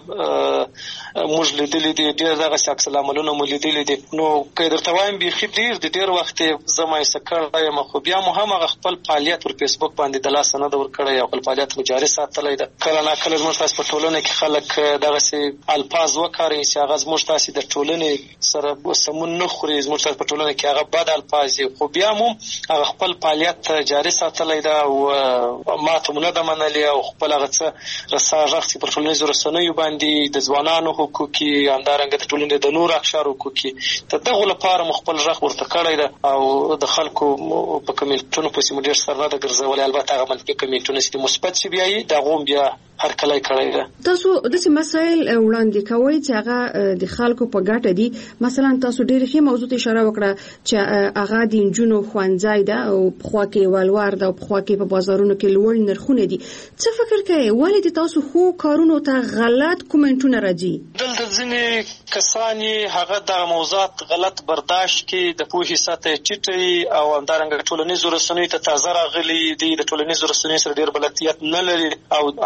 موږ لیدلي دي، ډېر دغسې عکس العملونه مو لیدلي دي. نو که یې درته وایم بیخي ډېر دي، ډېر وخت یې زه مایوسه کړی یم، خو بیا مو هم هغه خپل فعالیت پر فیسبوک باندې د لاسه نه ده ورکړی او خپل فعالیت مو جاري ساتلی ده. کله ناکله زموږ تاسې په ټولنه کې خلک دغسې الفاظ وکاروي چې هغه زموږ تاسې د ټولنې سره سمون نه خوري، زموږ تاسې په ټولنه کې هغه بد الفاظ دي، خو بیا مو هغه خپل فعالیت جاري ساتلی ده او ماته مو نه ده منلې او خپل هغه څه رسا غږ چې پر ټولنیزو رسنیو باندې د ځوانانو حقوقي، همدارنګه د ټولنې د نورو اقشارو حقوقي، د دغو لپاره مو خپل غږ ورته کړی ده او د خلکو په کمنټونو پسې مو ډېر سر نه ده ګرځولی. البته هغه منفي کمنټونه چې مثبت چې بیا یي د هغو هم بیا هرکلی کړی ده. تاسو داسې مسایل وړاندې کوئ چې هغه د خلکو په ګټه دي. مثلا تاسو ډېرې ښې موضوع ته اشاره وکړه چې هغه د نجونو ښوونځی ده او پخوا کې ولور ده او پخوا کې په بازارونو کې لوړ نرخونه دي. څه فکر کوئ ولې د تاسو ښو کارونو ته غلط کومنټونه راځي؟ دلته ځینې کسان یې هغه دغه موضوعات غلط برداشت کړي، د پوهې سطحه یې ټیټه وي او همدارنګه ټولنیزو رسنیو ته تازه راغلي دي، د ټولنیزو رسنیو سره ډېر بلدیت نه لري او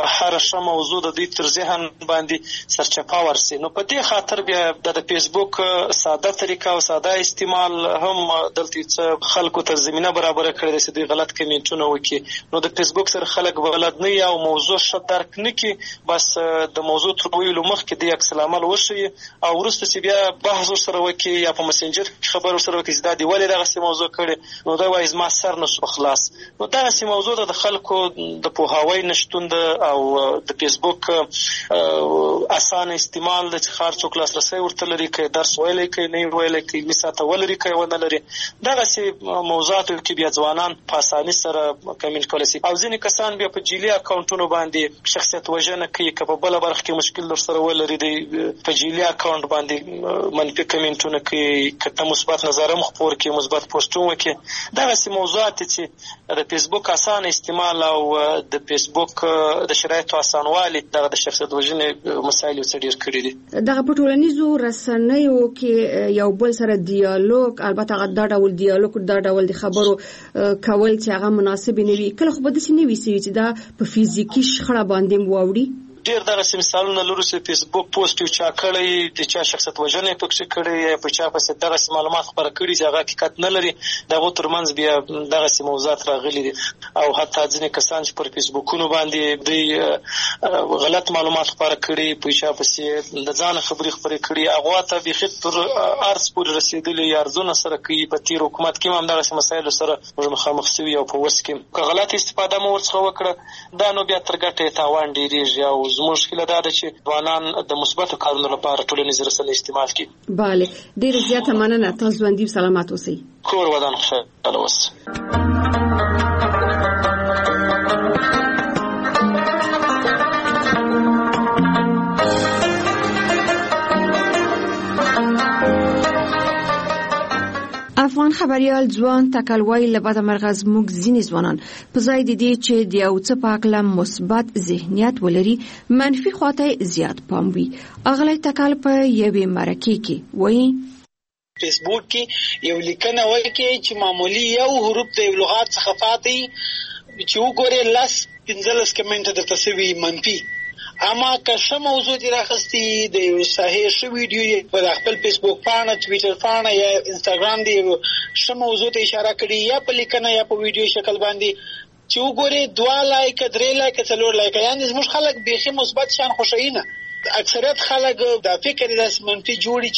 هر ښه موضوع د دوی تر ذهن باندې سرچپه ورسي. نو په دې خاطر بیا د فیسبوک ساده طریقه او ساده استعمال هم دلته څه خلکو ته زمینه برابر کړې ده چې دوی غلط کمنټونه وکړي. نو د فیسبوک سره خلک بلد نه یا موضوع ښه درک نه کړي، بس د موضوع تر ویلو مخکې د عکس العمل وښیي او وروسته چې بیا بحث ورسره وکړي یا په مسنجر کې خبر ورسره وکړي چې دا دې ولې دغسې موضوع کړې، نو دا وایي زما سر نه شو خلاص. نو دغسې موضوع ده د خلکو د پوهاوی نشتون ده او د فیسبوک اسانه استعمال ده چې هر څوک لاسرسی ورته لري، که درس ویلی کوي نه یې ویلی کوي، علمي سطحه ولري که یې ونه لري. دغسې موضوعاتو کې بیا ځوانان په اساني سره کمنټ کولی شي. او ځینې کسان بیا په جعلي اکاونټونو باندې شخصیت وژنه کوي، که په بله برخه کې مشکل درسره ولري دی په جعلي اکاونټ باندې منفي کمنټونه کوي، که ته مثبت نظر هم خپور کړي، مثبت پوسټونه وکړي. دغسې موضوعات چې د فیسبوک اسانه استعمال او د فیسبوک د شرایطو اسانوالي دغه د شخصیت وژنې مسایل څه ډېر کړي دي. دغه په ټولنیزو رسنیو کې یو بل سره دیالوګ، البته دا ډول دیالوګ دا ډول د خبرو کول چې هغه مناسب نه وي، کله خو به داسې نه وي چې دا په فزیکي شخړه باندې واوړي. ډېر دغسې مثالونه لرو چې فیسبوک پوسټ یو چا کړی، د چا شخصیت وژنه یې پکښې کړی یا په چا پسې دغسې معلومات خپاره کړي چې هغه حقیقت نه لري. د هغو تر منځ بیا دغسې موضوعات راغلي دي او حتی ځینې کسان چې پر فیسبوکونو باندې دوی غلط معلومات خپاره کړي، په چا پسې د ځانه خبرې خپرې کړي، هغو ته بیخي تر عرض پورې رسېدلي یا عرضونه سره کوي. په تېر حکومت کې هم همدغسې مسایلو سره موږ مخامخ سوي او په اوس کې که غلط استفاده مو ورڅخه وکړه، دا نو بیا تر ګټې یې تاوان ډېرېږي. او زموږ هیله دا ده چې ځوانان د مثبتو کارونو لپاره ټولنیزې رسنۍ استعمال کړي. بله، ډېره زیاته مننه. تاسو ژوندي سلامت اوسئ. کور ودان خوشحاله اوسئ. افغان خبريال ځوان تکلوي لبد مرغز موږ ځینې ځوانان په ځای د دې چې د یو څه په اړه مثبت ذهنیت ولري منفي خواته زیات پام وي. اغلی تکل په یوې مرکې کې وایي فیسبوک کې یو لیکنه وکړي چې معمولی یو حروف د یو لغات څخه فاتي چې وګوري لاس پنځلس کمنټ درته سوي منفي. اما که ښه موضوع دې راخستي د یو صحیح ښه ویډیو په خپل فیسبوک پاڼه، ټویټر پاڼه یا انسټاګرام دې ښه موضوع ته اشاره کړي یا په لیکنه یا په ویډیو شکل باندې چې وګوري دوه لایک، درې لایک، څلور لایک، یعنې زموږ خلک بیخي مثبت شیان خوښوي نه. اکثریت خلک دا فکر یې داسې منفي جوړي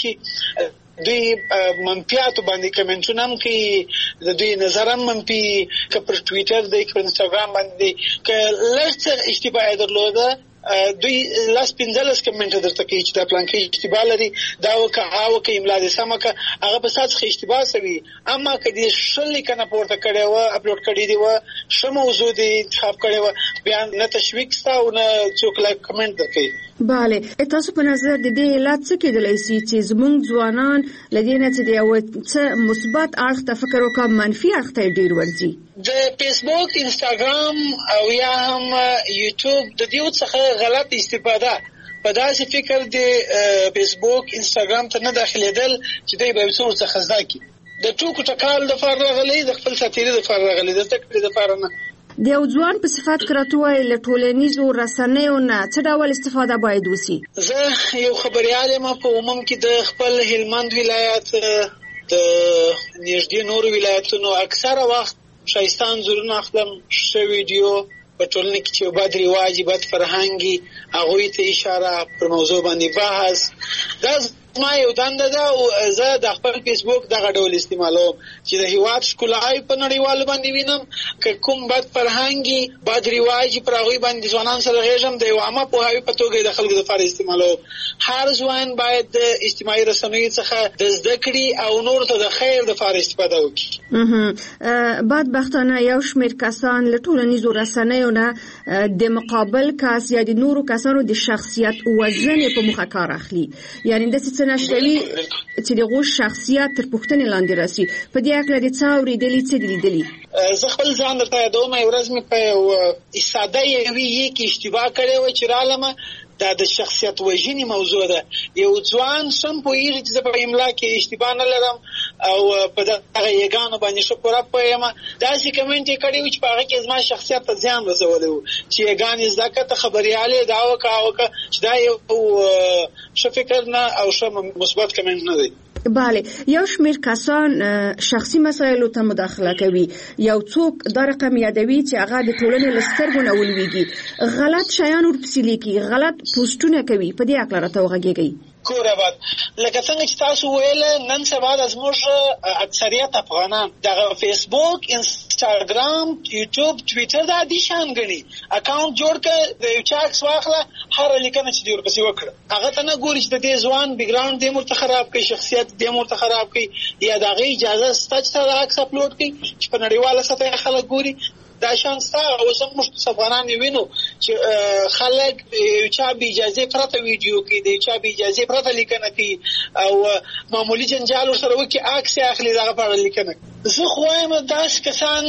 چې دوی منفیاتو باندې کمنټونه هم کوي، د دوی نظر هم منفي، که پر ټویټر دی که پر انسټاګرام باندې که لږ څه اشتباه یې درلوده دوی لاس پنځلس کمنټ درته کوي چې دا پلانکې اشتباه لري، دا وکړه هغه وکړه، املا دې سمه کړه، هغه په ستا څخه اشتباه سوي. اما که دې ښه لیکنه پورته کړې وه، اپلوډ کړې دې وه، ښه موضوع دې انتخاب کړې وه، بیا نه تشویق سته او نه څوک لایک کمنټ درکوي. بله، تاسو په نظر د دې علت څه کېدلی سي چې زموږ ځوانان له دې نه چې د یو څه مثبت اړخ ته فکر وکړه منفي اړخ ته ډېر ورځي؟ د فیسبوک، انسټاګرام او یا هم یوټیوب د دې څخه غلط استفاده په داسې فکر د فیسبوک، انسټاګرام ته نه داخلېدل چې دوی به یو څه ورڅخه زده کړي. د ټوکو ټکال دپاره راغلی، د خپل ساتیري دپاره راغلی، د زده کړې دپاره نه. د یو ځوان په صفت کرته وای له ټولنیزو رسنیو نه څه ډول استفاده باید وسی؟ زه یو خبريال یم په عموم کې د خپل هلمند ولایت د نږدې نورو ولایتونو اکثره وخت شایسته انځورونه اخلم، ښه ویډیو په ټولنه کې چې بد رواج، بد فرهنګي، هغوی ته اشاره، پر موضوع باندې بحث. دا ما یو دنده ده او زه د خپل فیسبوک دغه ډول استعمالوم چې د هیواد ښکلاوې په نړیوالو باندې وینم، که کوم بد فرهنګي، بد رواج پر هغوی باندې ځوانان سره غېږم، د یو عامه پوهاوي په توګه د خلکو دپاره استعمالوم. هر ځوان باید د اجتماعي رسنیو څخه د زده کړې او نورو ته د خیر دپاره استفاده وکړي. بدبختانه یو شمېر کسان له ټولنیزو رسنیو نه د مقابل کس یا د نورو کسانو د شخصیت وژنې په موخه کار اخلي، یعنې داسې څه نشوي چې دغه شخصیت تر پوښتنې لاندې راسي. په دې اړه د څه اورېدلي، څه لیدلي؟ زه خپل ځان درته یادوم، یو ورځ مې په یو ساده یوې کې اشتباه کړې وه چې رالمه، دا د شخصیت وژنې موضوع ده. یو ځوان سم پوهېږي چې زه په املا کې اشتباه نه لرم، او په دغه یګانو باندې شو پوره پوهیم داسې کمنټ یې کړی و چې په هغه کې زما شخصیت ته زیان رسولی و چې یګانې زده کړه ته خبریالې دا وکړه وکړه چې دا یو ښه فکر نه او ښه مثبت کمنټ نه دی. بله، یو شمیر کسان شخصي مسایلو ته مداخله کوي، یو څوک دا رقم یادوي چې هغه د ټولنې له سترګو نه ولویږي، غلط شیان ورپسې لیکي، غلط پوسټونه کوي. په دې اړه راته وغږیږئ. کور آباد لکه څنګه چې تاسو ویل نن سبا د زموږ اکثریت افغانان دغه فیسبوک، انسټاګرام، یوټیوب، ټویټر دا دي شان غني اکاونټ جوړ کړ، د یو چا عکس واخله، هر لیکنه چې دی ورپسې وکړه، هغه ته نه ګوري چې د دې ځوان بیک ګراوند دې مرته خراب کړي، شخصیت دې مرته خراب کړي، یا دغه اجازه ستا چې دا عکس اپلوډ کړي چې په نړیواله سطح خلک ګوري. دا شان ستا اوس هم موږ افغانان وینو چې خلک یو چا بې اجازې پرته ویډیو کوي، د یو چا بې اجازې پرته لیکنه کوي او معمولي جنجال ورسره وکړي، عکس یې اخلي دغه په اړه لیکنه. زه خو وایم داسې کسان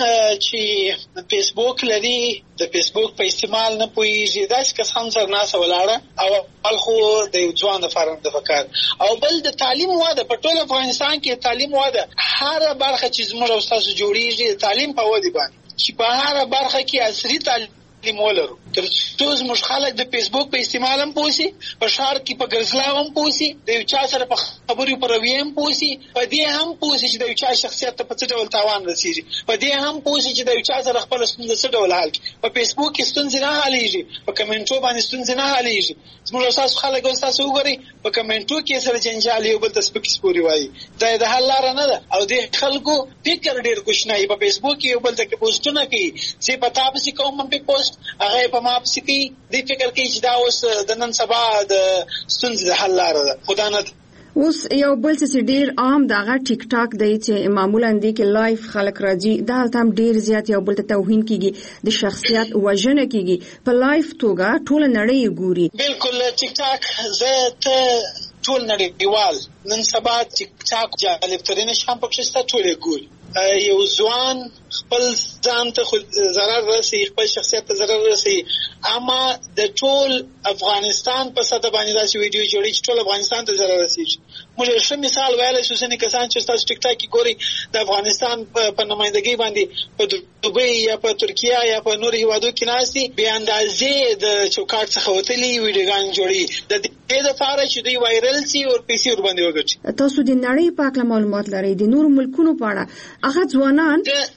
چې فیسبوک لري، د فیسبوک په استعمال نه پوهېږي، داسې کسان سره ناسته ولاړه او اول خو د یو ځوان دپاره د پکار او بل د تعلیم واده په ټول افغانستان کې تعلیم واده هره برخه چې زموږ او ستاسو جوړېږي د تعلیم په ودې باندې چې په هره برخه کې عصري تعلیم ولرو. تر څو زموږ خلک د فیسبوک په استعمال هم پوسي، په ښار کې په ګرځلاو هم پوسي، د یو چا سره په خبرو په رویې هم پوسي، په دې هم پوسي چې د یو چا شخصیت ته په څه ډول تاوان رسېږي، په دې هم پوسي چې د یو چا سره خپله ستونزه څه ډول حل کړي. په فیسبوک کې ستونزې نه حلېږي، په کمنټو باندې ستونزې نه حلېږي. زموږ ستاسو خلک اوس تاسو وګورئ په کمنټو کې سره جنجال یو بل ته سپکې سپورې وایي، دا د حل لاره نه ده او د خلکو فکر ډېر کوچنی. په فیسبوک کې یو بل ته پوسټونه کوي، زه په تا پسې کوم هم پې پوسټ، هغه په ما پسې کوي، دوی فکر کوي چې دا اوس د نن سبا د ستونزې د حل لاره ده، خو دا نه ده. اوس یو بل څه ډیر عام دغه ټیک ټاک دی چې معمولا دی کې لایف خلک راځي، دا هم ډیر زیات یو بل ته توهین کیږي، د شخصیت وژنه کیږي، په لایف توګه ټول نړۍ ګوري. بالکل ټیک ټاک زه ته ټول نړیوال نن سبا ټیک ټاک جالب ترین شام پکې ستا ټول ګوري. یو ځوان خپل ځان ته ضرر رسي، خپل شخصیت ته ضرر رسي، اما د ټول افغانستان په سطح باندې داسې ویډیو جوړي چې ټول افغانستان ته ضرر رسیږي. موږ یو ښه مثال ویلی شو، ځینې کسان چې ستاسو ټیک ټاک کې ګوري د افغانستان په نمایندګۍ باندې په دوبۍ یا په ترکیه یا په نورو هېوادو کې ناست دي، بې اندازې د چوکاټ څخه وتلي ویډیوګانې جوړي د دې دپاره چې دوی وایرل سي او پیسې ورباندې وګټي. تاسو د نړۍ په هکله معلومات لرئ، د نورو ملکونو په اړه هغه ځوانان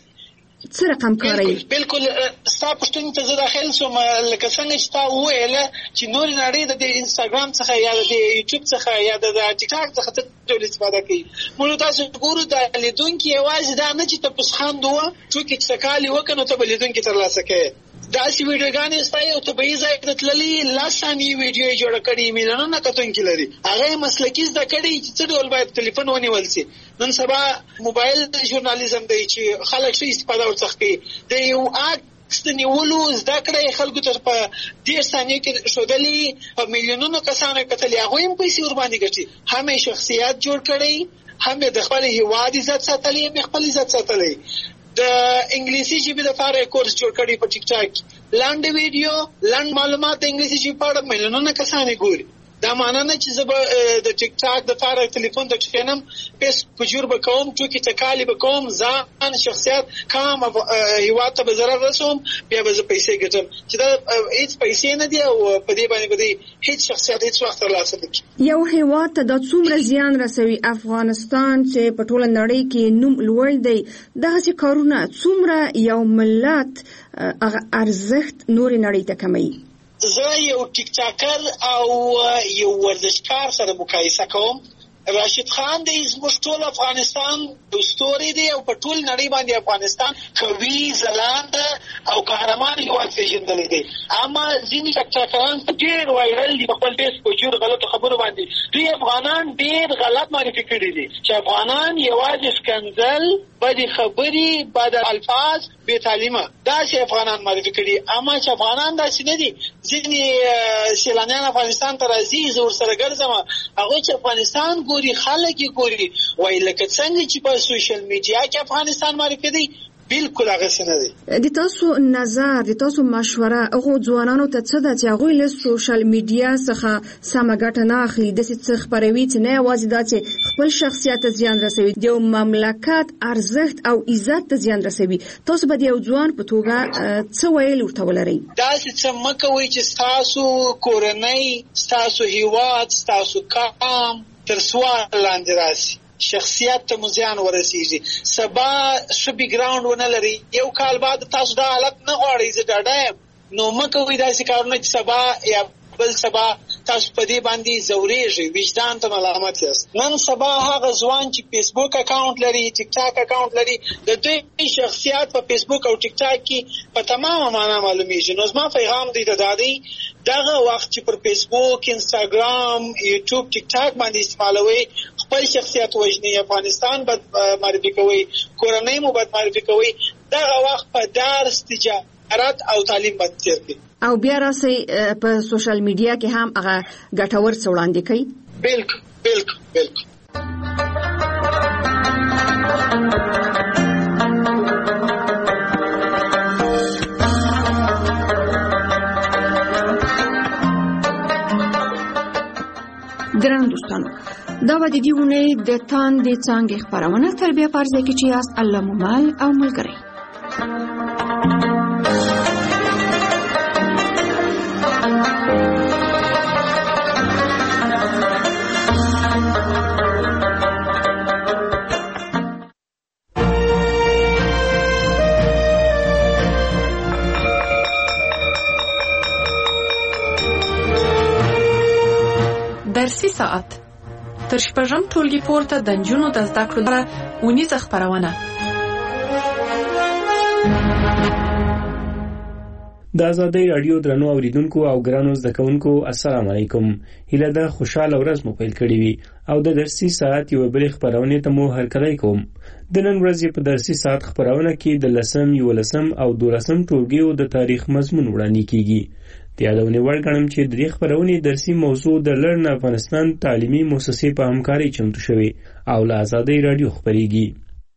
څه رقم کاروي؟ بالکل ستا پوښتنې ته زه داخل شوم، لکه څنګه چې تا وویله چې نورې نړۍ د انسټاګرام څخه یا د یوټیوب څخه یا د ټیک ټاک څخه څه ډول استفاده کوي. موږ تاسو ګورو د لیدونکي یوازې دا نه چې ته پسخاند وه، ټوکې چټکالې وکړه نو ته به لیدونکي ترلاسه کوې. داسې ویډیوګانې ستا یو طبیعي ځای ته تللي لس ثانیې ویډیو یې جوړه کړې، میلیونونه کتونکي لري، هغه یې مسلکي زده کړي چې څه ډول باید ټلیفون ونیول سي. نن سبا موبایل ژورنالیزم دی چې خلک ښه استفاده ورڅخه کوي، د یو عکس د نیولو زده کړه یې خلکو ته په دېرش ثانیو کې ښودلي، په میلیونونو کسانو یې کتلي، هغوی هم پیسې ورباندې ګټي. هم یې شخصیت جوړ کړی، هم یې د خپل هېواد عزت ساتلی، هم یې خپل عزت ساتلی. د انګلیسي ژبې دپاره یې کورس جوړ کړی په ټیک ټاک، لنډ ویډیو، لنډ معلومات د انګلیسي ژبې په اړه میلیونونه کسان یې ګوري. دا معنا نه چې زه به د ټیک ټاک دپاره تلیفون ته کښېنم، پیس پجور به کوم، ټوکې ټکالې به کوم، ځان شخصیت کام هېواد ته به ضرر رسوم، بیا به زه پیسې ګټم، چې دا هېڅ پیسې نه دي او په دې باندې به دوی هېڅ شخصیت هېڅ وخت ترلاسه نه کړي. یو هېواد ته دا څومره زیان رسوي؟ افغانستان چې په ټوله نړۍ کې نوم لوړ دی، دغسې کارونه څومره یو ملت ارزښت نورې نړۍ ته کموي؟ زه یو ټیک ټاکر او یو ورزشکار سره مقایسه کوم. راشد خان دی زموږ ټول افغانستان ستوری دی او په ټول نړۍ باندې افغانستان قوي، ځلانده او قهرمان هېواد پېژندلی دی. اما ځینې ټیک ټاکران ډېر وایرل دي په خپل فیس په جوړ غلطو خبرو باندې. دوی افغانان ډېر غلط معرفي کړي دي چې افغانان یوازې ښکنځل، بدې خبرې، بد الفاظ، بې تعلیمه، داسې افغانان معرفي کړي. اما چې افغانان داسې نه دي. ځینې سیلانیان افغانستان ته راځي، زه ورسره ګرځم، هغوی چې افغانستان ګوري، خلک یې ګوري، وایي لکه څنګه چې په سوشل میډیا کې افغانستان معرفي دی، بالکل هغه څه نه دی. د تاسو نظر د تاسو مشوره هغه ځوانانو ته څه ده چې هغه له سوشل میډیا څخه سمه ګټه نه اخلي د څه خبروي چې نه یوازې دا چې خپل شخصیت ته زیان رسوي د مملکت ارزښت او عزت ته زیان رسوي. تاسو به د یو ځوان په توګه څه ویل ورته ولرئ؟ دا چې مکوي چې تاسو کورنۍ تاسو هیواد تاسو قام تر سوال لاندې راشي، شخصیت ته مزیان ورسیږي، سبا ښه بیک ګراوند ونه لري، یو کال بعد تاسو دا حالت نه غواړئ. زه ډاډه یم. نو مه کوئ داسې کارونه چې سبا یا بل سبا تاسو په دې باندې ځورېږئ، وجدان ته ملامت یاست. نن سبا هغه ځوان چې فیسبوک اکاونټ لري، ټیک ټاک اکاونټ لري، د دوی شخصیت په فیسبوک او ټیک ټاک کې په تمامه معنا معلومیږي. نو زما پیغام دی د دادی دغه وخت چې پر فیسبوک، انستاګرام، یوټیوب، ټیک ټاک باندې استعمالوي، خپل شخصیت وژني، افغانستان بد معرفي کوي، کورنۍ مو بد معرفي کوي، دغه وخت په درس، تجارت او تعلیم باندې تیر کړي. او بیا راسي په سوشل میډیا کې هم هغه ګټور څه وړاندې کوي. بالکل بالکل بالکل. ګران دوستانو، دا به د دې اونۍ د تاندې څانګې خپرونه تر بیا په ځای کې چې یاست الله مو مل او ملګری. درسي ساعت تر شپږم ټولګي پورته د نجونو د زده کړو لپاره اونیزه خپرونه. د آزادۍ رادیو درنو اوریدونکو او ګرانو زده کوونکو السلام علیکم. هیله ده خوشاله ورځ مو پیل کړې وي او د درسي ساعت یو بل خپرونه ته مو هرکلی کوم. د نن ورځې په درسي ساعت خپرونه کې د لسم، یولسم او دولسم ټولګیو د تاریخ مضمون وړاندې کیږي. د یادونې وړ ګڼم چې د دې خپرونې درسي موضوع د لرن افغانستان تعلیمي مؤسسې په همکارۍ چمتو شوې او له آزادۍ رادیو خپرېږي.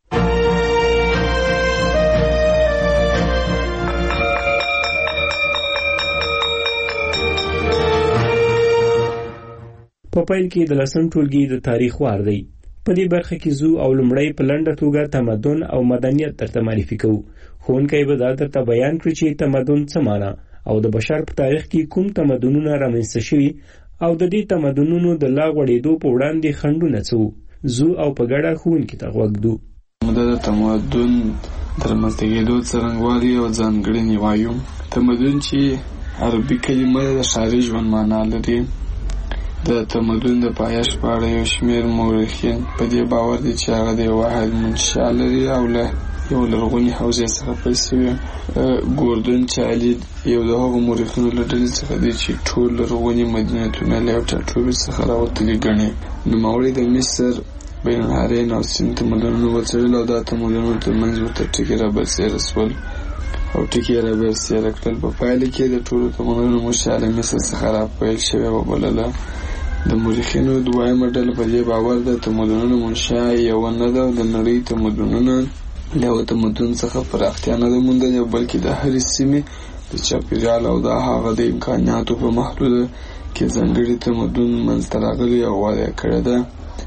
په پیل کې د لسم ټولګي د تاریخ وار دی. په دې برخه کې زو او لمړی په لنډه توګه تمدن او مدنیت درته معرفي کوو. ښوونکی به دا درته بیان کړي چې تمدن څه معنا او د بشر په تاریخ کې کوم تمدنونه رامنځته شوي او د دې تمدنونو د لا غوړېدو په وړاندې خنډونه څه وو. زو او په ګډه ښوونکي ته غوږ ږدو. د تمدن د رامنځته کېدو څرنګوالي او ځانګړنې وایو. تمدن چې عربي کلمه د ښاري ژوند معنا لري. د تمدن د پایښت په اړه یو شمېر مورخین په دې باور دي چې هغه د یو واحد منشأ لري او له یو لرغونې حوزې څخه پیل شوی. ګوردن چالید یو د هغو مورخینو له ډلې څخه دی چې ټول لرغوني مدینتونه له یو ټاټوبي څخه راوتلي ګڼي. نوموړي د مصر، بین النهرین او سیند تمدنونه وڅېړل او دا تمدنونه ترمنځ ورته ټکي رابرسېره شول او ټکي یې رابرسېره کړل. په پایله کې د ټولو تمدنونو منشأ له مصر څخه راپیل شوې وبلله. د مورخینو دویمه ډله په دې باور ده تمدنونو منشأ یوه نه ده او د نړۍ تمدنونه د یو تمدن څخه پراختیا نه ده موندلې، بلکې د هرې سیمې د چاپېریال او د هغه د امکاناتو په محدوده کې ځانګړي تمدن منځته راغلی او وده یې کړې ده.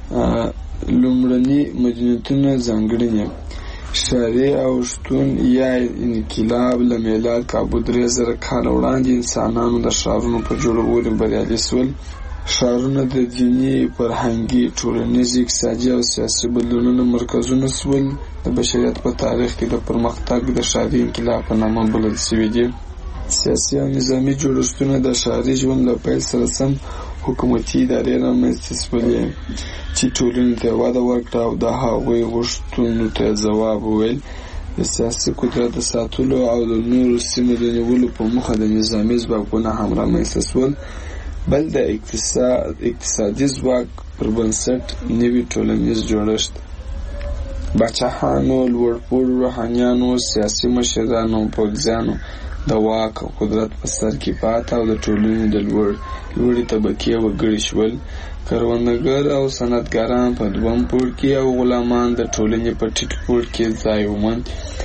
لومړني مدینتونه ځانګړنې ښاري او شتون یا انقلاب له میلاد کابو درې زره کاله وړاندې انسانانو د ښارونو په جوړولو بریالي شول. ښارونه د دیني، فرهنګي، ټولنیز، اقتصادي او سیاسي بدلونونو مرکزونه شول. د بشریت په تاریخ کې د پرمختګ د ښاري انقلاب په نامه بلل شوي دي. سیاسي او نظامي جوړښتونه د ښاري ژوند له پیل سره سم حکومتي ادارې رامنځته شولې چې ټولنې ته وده ورکړه او د هغوی غوښتنو ته ځواب وویل. د سیاسي قدرت د ساتلو او د نورو سیمو د نیولو په موخه د نظامي ځواکونه هم رامنځته شول. بل د اقتصاد اقتصادي ځواک پر بنسټ نوي ټولنیز جوړښت، باچاهانو، لوړپوړو روحانیانو، سیاسي مشرانو، پوځیانو د واک او قدرت په سر کې پاته او د ټولنې د لوړ لوړې طبقې وګړي شول. کروندګر او صنعتګران په دویم پوړ کې او غلامان د ټولنې په ټیټ پوړ کې ځای وموند.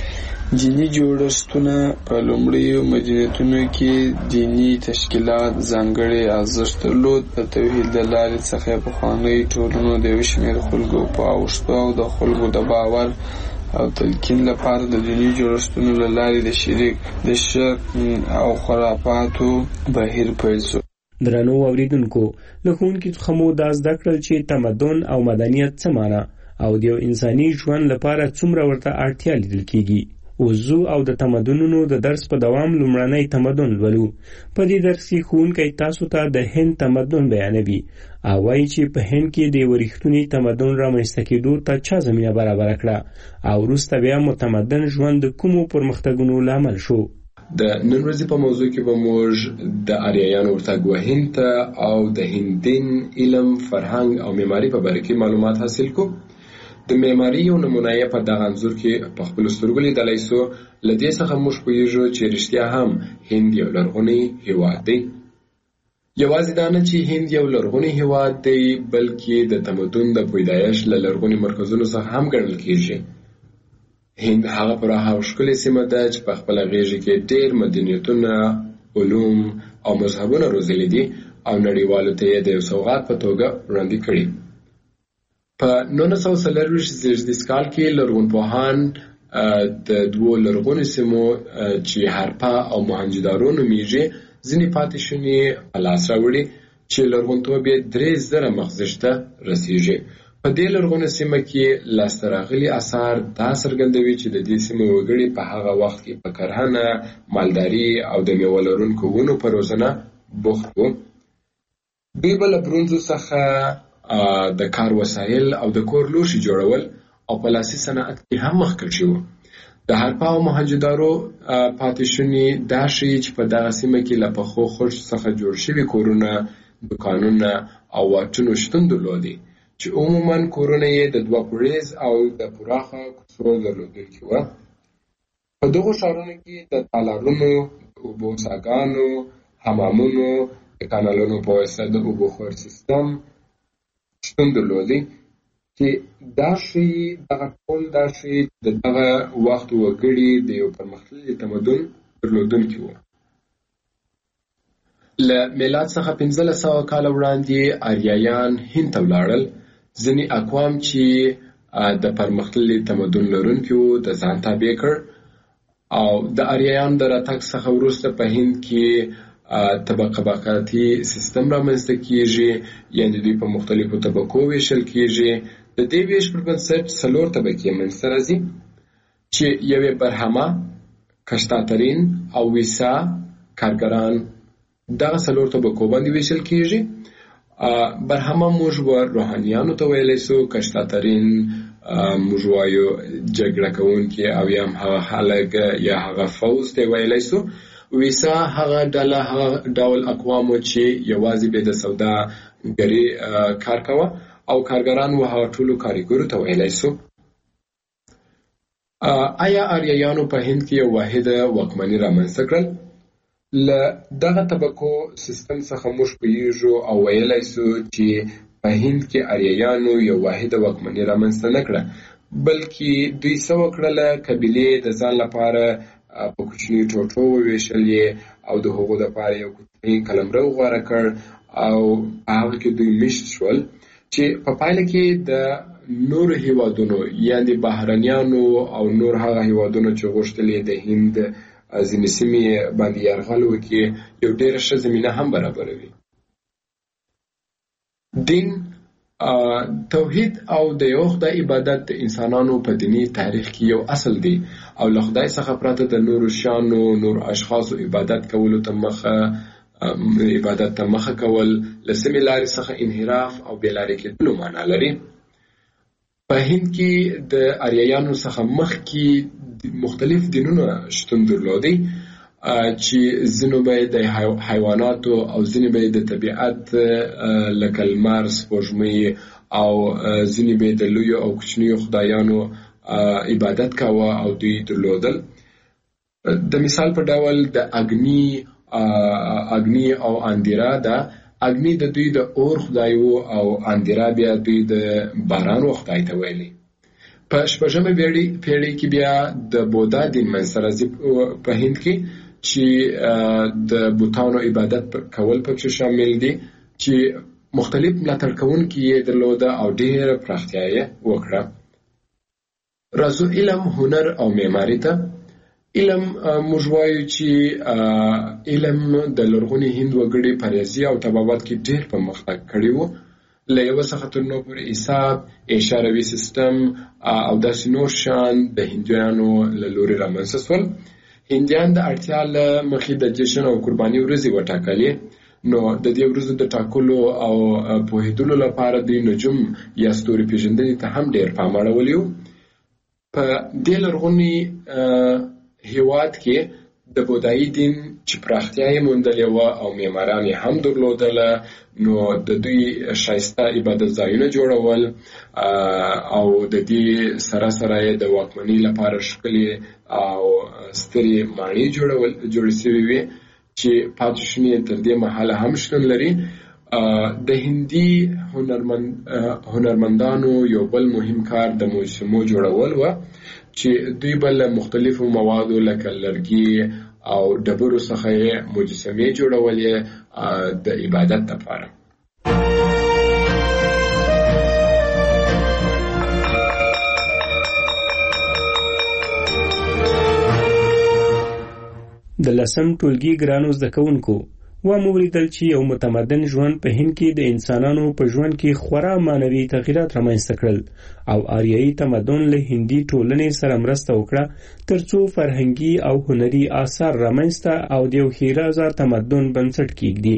دینی جوړښتونه په لومړیو مدینتونو کې دینی تشکیلات ځانګړی ارزښت درلود. په توحید د لارې څخه پخوانۍ ټولنو د یو شمېر خلکو په اوښتو او د خلکو د باور او تلقین لپاره د دینی جوړښتونو له لارې د شرک د شرک او خرافاتو بهیر پیل شو. درنو اوریدونکو، له ښوونکي څخه مو دا زده کړل چې تمدن او مدنیت څه معنی او د یو انساني ژوند لپاره څومره ورته اړتیا لیدل کیږي. وضو او د تمدنونو د درس په دوام لومړنی تمدن لولو. په دې درس کې ښوونکی تاسو ته د هند تمدن بیانوي او وایي چې په هند کې د یو رښتوني تمدن رامنځته کېدو ته چا زمینه برابره کړه او وروسته بیا متمدن ژوند د کومو پرمختګونو لامل شو. د نن ورځې په موضوع کې به موږ د آریایانو ورتګ هند ته او د هندین علم، فرهنګ او معماري په باره کې معلومات حاصل کوو. د معماري یو نمونه یې په دغه انځور کې په خپلو سترګو لیدلی سو. له دې څخه موږ پوهېږو چې رښتیا هم هند یو لرغونی هېواد دی. یوازې دا نه چې هند یو لرغونی هېواد دی، بلکې د تمدن د پیدایښت له لرغوني مرکزونو څخه هم ګڼل کېږي. هند هغه پراخه او ښکلې سیمه ده چې په خپله غېږه کې ډېر مدنیتونه، علوم او مذهبونه روزلي دي او نړیوالو ته یې د یو سوغات په توګه وړاندې کړي. په نولس سوه څلرویشت زېږدیز کال کې لرغونپوهان د دوو لرغونو سیمو چې هارپا او موهنجودارو نومیږي ځینې پاتې شونې په لاس راوړي چې لرغونتوب یې درې زره مخزش ته رسیږي. په دې لرغونو سیمه کې لاسته راغلي اثار دا څرګندوي چې د دې سیمې وګړي په هغه وخت کې په کرهنه، مالداري او د میوه لرونکو ونو په روزنه بوخت وو. دوی به له برونزو څخه د کار وسایل او د کور لوښي جوړول او په لاسي صنعت کې هم مخکښ وو. د هارپا او موهنجودارو پاتې شونې دا ښیي چې په دغه سیمه کې له پخو خښتو څخه جوړ شوي کورونه، دوکانونه او واټونو شتون درلودی چې عموماً کورونه یې د دوه پوړیز او د پراخه کوڅو درلودونکي وو. په دغو ښارونو کې د تالارونو، د اوبو څاګانو، حمامونو، د کانالونو په واسطه د اوبو خور سیستم شتون درلودی چې دا ښیي دغه ټول دا ښیي د دغه وخت وګړي د یو پرمختللي تمدن درلودونکي وو. له میلاد څخه پنځلس سوه کاله وړاندې آریایان هند ته ولاړل. ځینې اقوام چې د پرمختللي تمدن لرونکي وو د ځان تابع کړ او د آریایانو د راتګ څخه وروسته په هند کې طبقه بقاتي سیستم رامنځته کیږي، یعنې دوی په مختلفو طبقو ویشل کیږي. د دې ویش پر بنسټ څلور طبقې منځته راځي چې یوې برهمه، کشتاترین او ویسا کارګران دغه څلور طبقو باندې ویشل کیږي. برهمه موږ روحانیانو ته ویلی سو، کشتاترین موږ وایو جګړه کوونکي او یا هم هغه خلک یا هغه فوز ته ویلی سو. ویسا هغه ډله هغه ډول اقوامو چې یوازې به د سوداګرۍ کار کوه او کارګران و هغه ټولو کارګرو ته ویلی سو. آیا آریایانو په هند کې یو واحده واکمني رامنځته کړل؟ له دغه طبقو سیستم څخه موږ پوهیږو او ویلی سو چې په هند کې آریایانو یو واحده واکمني رامنځته نه کړه، بلکې دوی څه وکړله، قبیلې د ځان لپاره په کوچني ټوټو وویشلې او د هغو دپاره یو کوچنی قلمرو غوره کړ او په هغه کې دوی میشت شول چې په پایله کې د نورو هیوادونو یعنې بهرنیانو او نور هغه هیوادونو چې غوښتل د هند ځینې سیمې باندې یرغل وکړي یو ډېره ښه زمینه هم برابروي. دین، توحید او د یو خدای عبادت د انسانانو په دینی تاریخ کې یو اصل دی او له خدای څخه پرته د نورو شیانو، نورو اشخاصو عبادت کولو ته مخه عبادت ته مخه کول له سمې لارې څخه انحراف او بېلارې کېدلو معنا لري. په هند کې د آریایانو څخه مخکې مختلف دینونه شتون درلودی چې ځینو به د حیواناتو او ځینې به د طبیعت لکه لمر، سپوږمۍ او ځینې به د لویو او کوچنیو خدایانو عبادت کاوه او دوی درلودل. د مثال په ډول د اګنی اګنی او اندیرا ده. اګنی د دوی د اور خدای وو او اندیرا بیا دوی د باران و خدای ته ویلي. په شپږمه پیړۍ کې بیا د بودا دین منځته راځي په هند کې چې د بوتانو عبادت کول پکې شامل دي چې مختلف ملاتړ کوونکي یې درلوده او ډېره پراختیا یې وکړه. راځو علم، هنر او معماري ته. علم موږ وایو چې علم د لرغوني هند وګړي په ریاضي او طبابت کې ډېر پرمختګ کړی و. له یوه څخه تر نورو پورې حساب، اشاروي سیستم او داسې نور شیان د هندیانو له لورې رامنځته شول. هندیان د اړتیا له مخې د جشن او قرباني ورځې وټاکلې، نو د دې ورځو د ټاکلو او پوهېدلو لپاره د نجوم یا ستوري پېژندنې ته هم ډېر پام اړولی و. په دې لرغوني هېواد کې د بودایي دین چې پراختیا یې موندلې وه او معماران یې هم درلودله، نو د دوی ښایسته عبادت ځایونه جوړول او د دې سره سره یې د واکمنۍ لپاره ښکلې او سترې ماڼۍ جوړول جوړې شوې وې چې پاتې شونې تر دې مهاله هم شتون لري. د هندي هنرمند هنرمندانو یو بل مهم کار د مجسمو جوړول و چې دوی به له مختلفو موادو لکه لرګي او ډبرو څخه یې مجسمې جوړولې د عبادت لپاره. د لسم ټولګي ګرانو زده کوونکو ومولیدل چې یو متمدن ژوند په هند کې د انسانانو په ژوند کې خورا معنوي تغیرات رامنځته کړل او آریایي تمدن له هندي ټولنې سره مرسته وکړه ترڅو فرهنګي او هنري آثار رامنځته او د یو ښېرازه تمدن بنسټ کېږدي.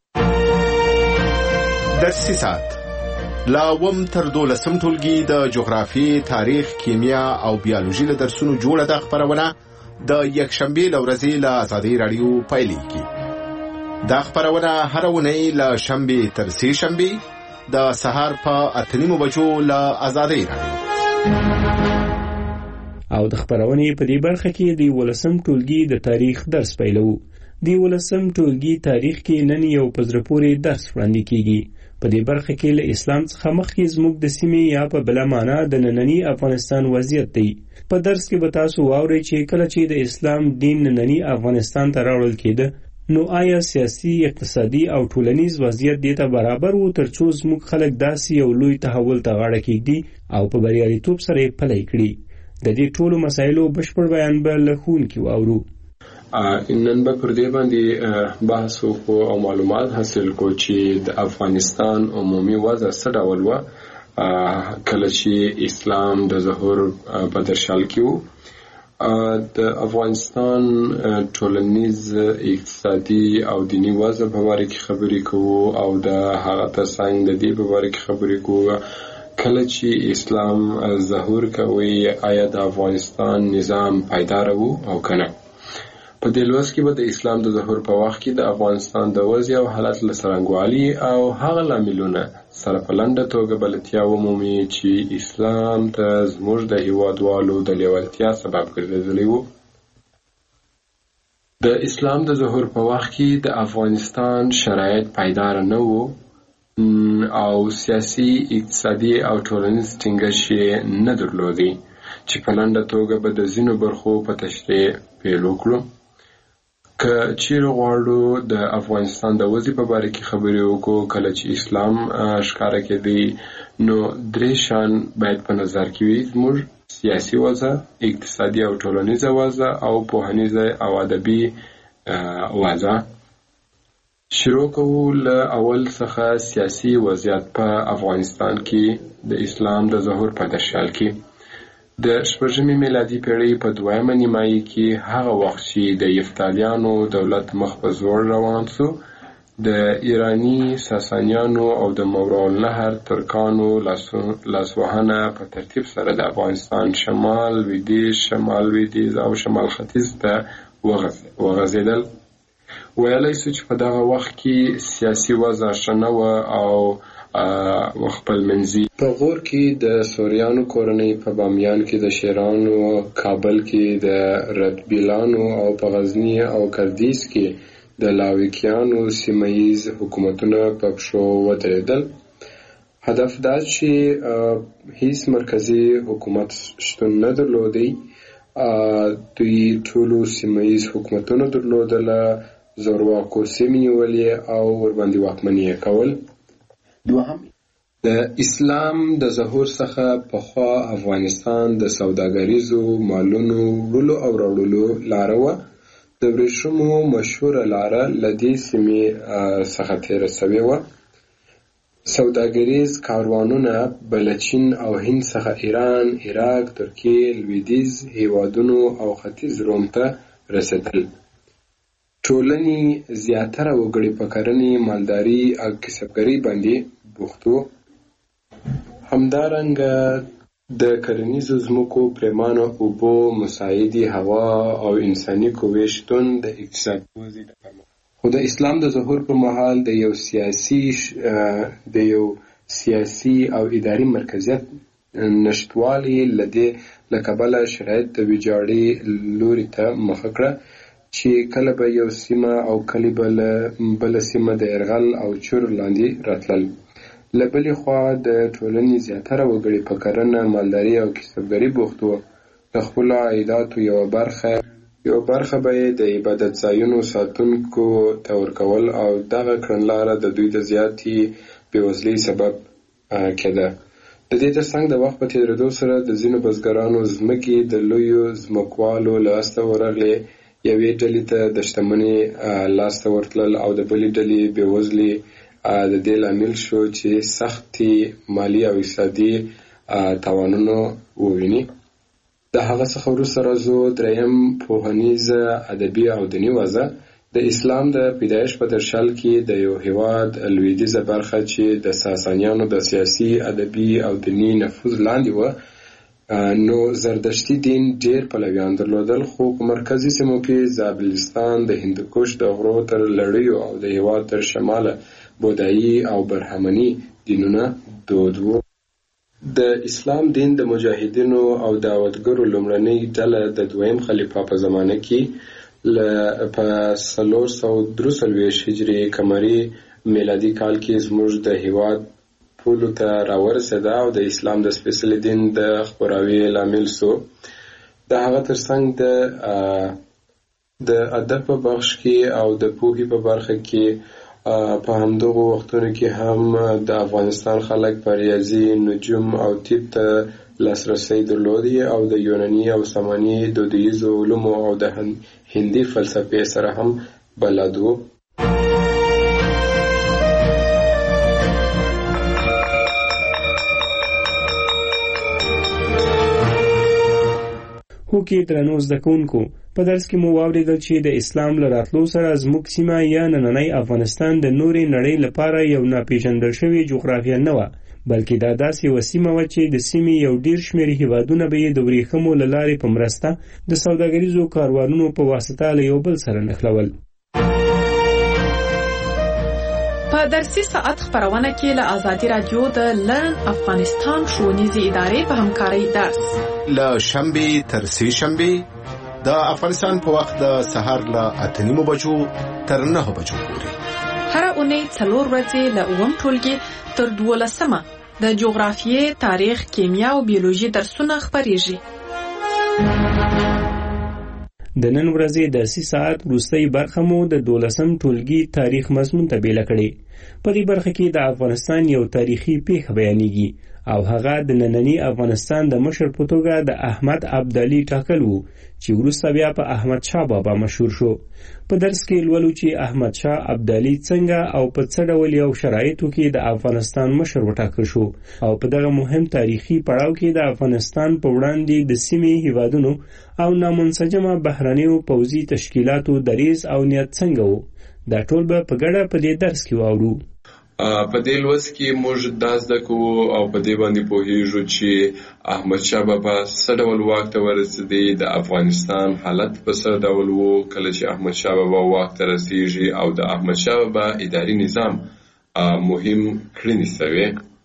درسي ساعت لا اووم تر دولسم ټولګي د جغرافي، تاریخ، کیمیا او بیولوژي له درسونو جوړه ده خپرونه د یکشنبې له ورځې له ازادۍ راډیو پیلېږي. دا خپرونه هره اونۍ له شنبې تر سې شنبې د سهار په اته نیمو بجو له ازادۍ راډیو. او د خپرونې په دې برخه کې د یولسم ټولګي د تاریخ درس پیلوو. د یولسم ټولګي تاریخ کې نن یو په زړه پورې درس وړاندې کیږي. په دې برخه کې له اسلام څخه مخکې زموږ د سیمې یا په بله معنا د ننني افغانستان وضعیت دی. په درس کې به تاسو واورئ چې کله چې د اسلام دین ننني افغانستان ته راوړل کېده نو آیا سیاسي، اقتصادي او ټولنیز وضعیت دې ته برابر و ترڅو زموږ خلک داسې یو لوی تحول ته غاړه کېږدي او په بریالیتوب سره یې پلی کړي؟ د دې ټولو مسایلو بشپړ بیان به له ښوونکي واورو. نن به پر دې باندې بحث وکړو او معلومات حاصل کړو چې د افغانستان عمومي وضع څه ډول وه کله چې اسلام د ظهور په درشل کې و. د افغانستان ټولنیز، اقتصادي او دینی وضع په باره کې خبرې کوو او د هغه ترڅنګ د دې په باره کې خبرې کوو کله چې اسلام ظهور کوي آیا د افغانستان نظام پایدار و او کنه. په دې لوست کې به د اسلام د ظهور په وخت کې د افغانستان د وضع او حالت له څرنګوالي او هغه لاملونه سره په لنډه توګه بلدتیا ومومي چې اسلام ته زموږ د هیوادوالو د لیوالتیا سبب ګرځېدلی و. د اسلام د ظهور په وخت کې د افغانستان شرایط پایدار نه وو او سیاسي، اقتصادي او ټولنیز ټینګښت یې نه درلودی چې په لنډه توګه به د ځینو برخو په تشریح پیل وکړو. که چیرې غواړو د افغانستان د وضع په باره کې خبرې وکړو کله چې اسلام ښکاره کېدی نو درې شیان باید په نظر کې وي: زموږ سیاسي وضع، اقتصادي او ټولنیزه وضع او پوهنیزه او ادبي وضع. شروع کوو له اول څخه سیاسي وضعیت په افغانستان کې د اسلام د ظهور په درشل کې. د شپږمې میلادي پیړۍ په دویمه نیمایي کې هغه وخت چې د یفتالیانو دولت مخ په زوړ روان سو، د ایرانی ساسانیانو او د ماوراءالنهر ترکانو لاسوهنه په ترتیب سره د افغانستان شمال، لویدیځ، شمال لویدیځ او شمال ختیځ ته وغځېدل. ویلی سو چې په دغه وخت کې سیاسي وضع ښه نه وه او خپل منځي. په غور کې د سوریانو کورنۍ، په بامیان کې د شیرانو، کابل کې د ردبیلانو او په غزني او کردیز کې د لاویکیانو سیمه ییز حکومتونه په پښو ودرېدل. هدف دا چې هیڅ مرکزی حکومت شتون نه درلودی، دوی ټولو سیمه ییز حکومتونو درلودله، زورواکو سیمې نیولې او ورباندې واکمني کول. دوهم د اسلام د ظهور څخه پخوا افغانستان د سوداګریزو مالونو وړلو او راوړلو لاره وه. د ورېښمو مشهوره لاره له دې سیمې څخه تېره سوې وه. سوداګریز کاروانونه به له چین او هند څخه ایران، عراق، ترکیې، لویدیځ هیوادونو او ختیځ روم ته رسېدل. ټولنې زیاتره وګړي په کرنې، مالداري او کسبګرۍ باندې بوخت وو. همدارنګه د کرنیزو ځمکو پرېمانه اوبو، مساعدې هوا او انساني قوې شتون د اقتصاد وضعې د پرمختګ خو د اسلام د ظهور پر مهال د یو سیاسي د یو سیاسي او اداري مرکزیت نشتوالي له دې له کبله شرایط د ویجاړۍ لوري ته مخه کړه چې کله به یو سیمه او کله بله سیمه د یرغل او چور لاندې راتلل. له بلې خوا د ټولنې زیاتره وګړي په کرنه، مالداري او کسبګرۍ بوخت وو. د خپلو عایداتو یوه برخه یو برخه به یې د عبادت ځایونو ساتونکو ته ورکول او دغه کړنلاره د دوی د زیاتې بېوزلۍ سبب کېده. د دې ترڅنګ د وخت په تېرېدو سره د ځینو بزګرانو ځمکې د لویو ځمکوالو لاسته ورغلې، یوې ډلې ته د شتمنۍ لاسته ورتلل او د بلې ډلې بېوزلۍ د دې لامل شو چې سختې مالي او اقتصادي تاوانونه وویني. د هغه څخه وروسته راځو دریم پوهنیزه، ادبي او دیني وضع. د اسلام د پیدایښت په درشل کې د یو هیواد لویدیځه برخه چې د ساسانیانو د سیاسي، ادبي او دیني نفوذ لاندې وه، نو زردشتي دین ډېر پلویان درلودل، خو په مرکزي سیمو کې زابلستان، د هندوکش د غرو تر لړیو او د هیواد تر شماله بودایي او برهمني دینونه دود وو. د اسلام دین د مجاهدینو او دعوتګرو لومړنۍ ډله د دویم خلیفه په زمانه کې په څلور سوه درې څلوېښت هجري قمري میلادي کال کې زموږ د هیواد پولو ته راورسېده او د اسلام د سپېڅلي دین د خپراوي لامل سو. د هغه ترڅنګ د د ادب په بخش کې او د پوهې په برخه کې په همدغو وختونو کې هم د افغانستان خلک په ریاضي، نجوم او طب ته لاسرسی درلودی او د یوناني او ساماني دودیزو علومو او د هندي فلسفې سره هم بلد وو. هو کې درنو زده کوونکو، په درس کې مو واورېدل چې د اسلام له راتلو سره زموږ سیمه یا نننی افغانستان د نورې نړۍ لپاره یو ناپېژندل شوې جغرافیه نه وه، بلکې دا داسې یوه سیمه وه چې د سیمې یو ډېر شمېر هیوادونه به یې د ورېښمو له لارې په مرسته د سوداګریزو کاروانونو په واسطه له یو بل سره نښلول. په درسي ساعت خپرونه کې له ازادي رادیو د لرن افغانستان ښوونیزې ادارې په همکارۍ درس له شنبې تر سې شنبې د افغانستان په وخت د سهار له اته نیمو بجو تر نهو بجو پورې هره اونۍ څلور ورځې له اووم ټولګي تر دولسمه د جغرافیې، تاریخ، کیمیا او بیولوژي درسونه خپریږي. د نن ورځې درسي ساعت وروستۍ برخه مو د دولسم ټولګي تاریخ مضمون ته بیله کړې. په دې برخه کې د افغانستان یو تاریخي پیښه بیانېږي او هغه د نننی افغانستان د مشر په توګه د احمد ابدالي ټاکل وو چې وروسته بیا په احمد شاه بابا مشهور شو. په درس کې لولو چې احمد شاه ابدالي څنګه او په څه ډول یو شرایطو کې د افغانستان مشر وټاکل شو او په دغه مهم تاریخي پړاو کې د افغانستان په وړاندې د سیمې هیوادونو او نامنسجمه بهرنیو پوځي تشکیلاتو دریځ او نیت څنګه وو. دا ټول به په ګډه په دې درس کې واورو. په دې لوست کې موږ دا زده کوو او په دې باندې پوهیږو چې احمد شاه بابا څه ډول واک ته ورسېدی، د افغانستان حالت په څه ډول وو کله چې احمد شاه بابا واک ته رسیږي او د احمد شاه بابا اداري نظام مهم کړنې سوې.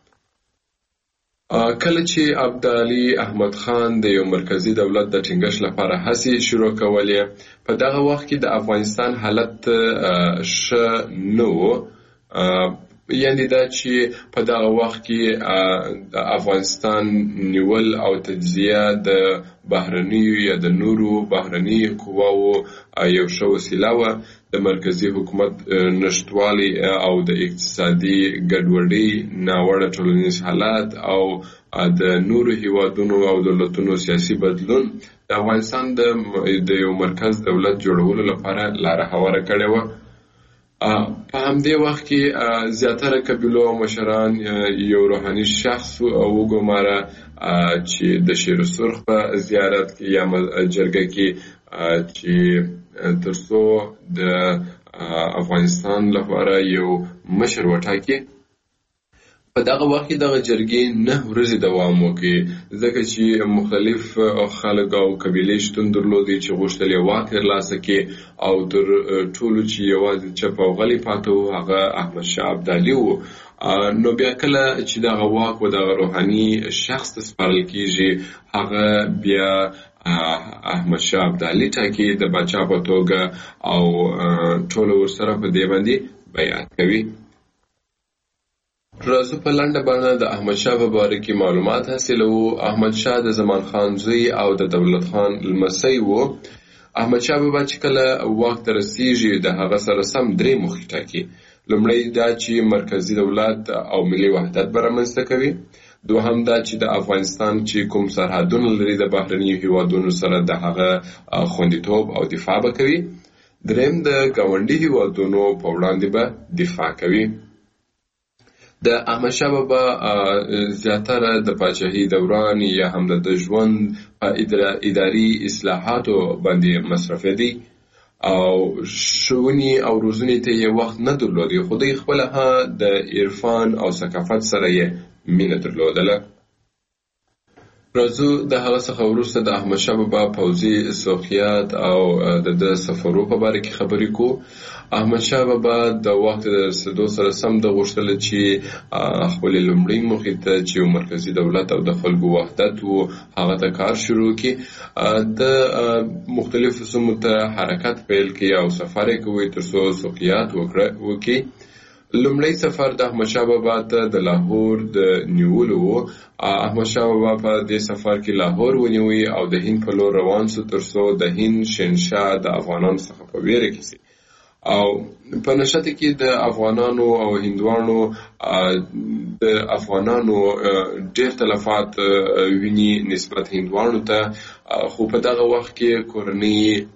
کله چې ابدالي احمد خان د یو مرکزی دولت د ټینګښت لپاره هڅې شروع کولې، په دغه وخت کې د افغانستان حالت ښه نه و. یعنې دا چې په دغه وخت کې د افغانستان نیول او تجزیه د بهرنیو یا د نورو بهرنیو قواو یو ښه وسیله وه. د مرکزي حکومت نشتوالی او د اقتصادي ګډوډۍ، ناوړه ټولنیز حالات او د نورو هیوادونو او دولتونو سیاسي بدلون د افغانستان د یو مرکز دولت جوړولو لپاره لاره هواره کړې وه. په همدې وخت کې زیاتره قبیلو او مشران یو روحاني شخص وګماره چې د شیر سرخ په زیارت کې یا جرګه کې چې ترڅو د افغانستان لپاره یو مشر وټاکي. په دغه وخت کې دغه جرګې نه ورځې دوام وکړي ځکه چې مختلف خلک او قبیلې شتون درلودې چې غوښتل یې واک ترلاسه کړي او تر ټولو چې یوازې چپ او غلی پاته و هغه احمد شاه ابدالي و. نو بیا کله چې دغه واک و دغه روحاني شخص ته سپارل کېږي هغه بیا احمد شاه ابدالي ټاکي د پاچا په توګه او ټول ورسره په دې باندې بیعت کوي. راځو په لنډه بڼه د احمد شاه په باره کې معلومات حاصلوو. احمد شاه د زمان خان زوی او د دولت خان لمسی و. احمد شاه بابا چې کله واک ته رسیږي د هغه سره سم درې موخې ټاکي. لومړی دا چې مرکزي دولت او ملي وحدت به رامنځته کوي. دوهم دا چې د افغانستان چې کوم سرحدونه لري د بهرنیو هیوادونو سره د هغه خوندیتوب او دفاع به کوي. دریم د ګاونډي هیوادونو په وړاندې به دفاع کوي. د احمد شاه بابا زیاتره د پاچاهۍ دوران یا هم د ژوند په اداري اصلاحاتو باندې مصرفېدی او ښوونې او روزنې ته یې وخت نه درلودی، خو دوی خپله د عرفان او ثقافت سره یې مینه درلودله. راځو د هغه څخه وروسته د احمد شاه بابا پوځي سوقیات او د د سفرو په باره کې خبرې کو. احمد شاه بابا د واک ته د رسېدو سره سم د غوښتل چې خپلې لومړۍ موخې ته چې یو مرکزي دولت او د خلکو وحدت و هغه ته کار شروع کړي. د مختلفو سیمو ته حرکت پیل کړي او سفر یې کوي تر څو سوقیات وکړي. لومړی سفر د احمد شاه بابا ته د لاهور د نیولو و. احمد شاه بابا په دې سفر کې لاهور ونیوي او د هند په لور روان سو تر څو د هند شهنشاه د افغانانو څخه په ویره کې سي او په نشته کې د افغانانو او هندوانو د افغانانو ډېر تلفات ویني نسبت هندوانو ته. خو په دغه وخت کې کورنۍ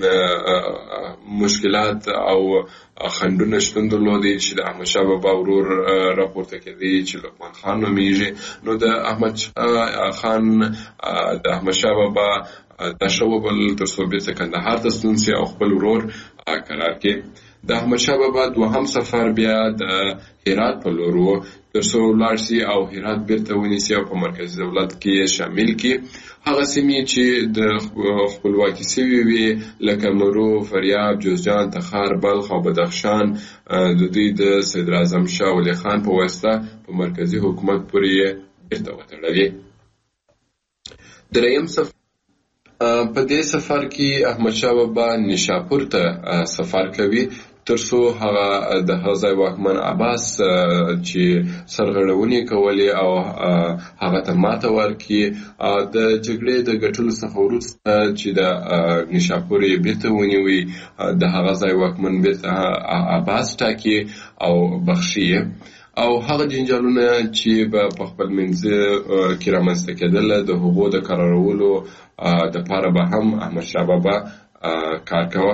مشکلات او خنډونه شتون درلودي چې د احمد شاه بابا ورور راپورته کړي چې لقمان خان نومیږي. نو د احمد خان د احمد شاه بابا دا شو بل تر څو بیرته کندهار ته ستون سي او خپل ورور قرار کړي. د احمد شاه بابا دوهم سفر بیا د هرات په لور و تر څو ولاړ سي او هرات بیرته ونیسي او په مرکزي دولت کې شامل کړي. هغه سیمې چې د خپلواکي سوي وي لکه مرو، فریاب، جوزجان، تخار، بلخ او بدخشان د دوی د صدر اعظم شاه ولي خان په واسطه په مرکزي حکومت پورې بیرته وتړلې. دریم سفر په دې سفر کې احمد شاه بابا نیشاپور ته سفر کوي تر څو هغه د هغه ځای واکمن عباس چې سرغړونې کولې او هغه ته ماته ورکړي. د جګړې د ګټلو څخه وروسته چې د نیشاپور یې بیرته ونیوي د هغه ځای واکمن بیرته عباس ټاکي او بخښي او هغه جنجالونه چې به په خپل منځ کې رامنځته کېدل د هغو د قرارولو دپاره به هم احمد شاه بابا کار کوه.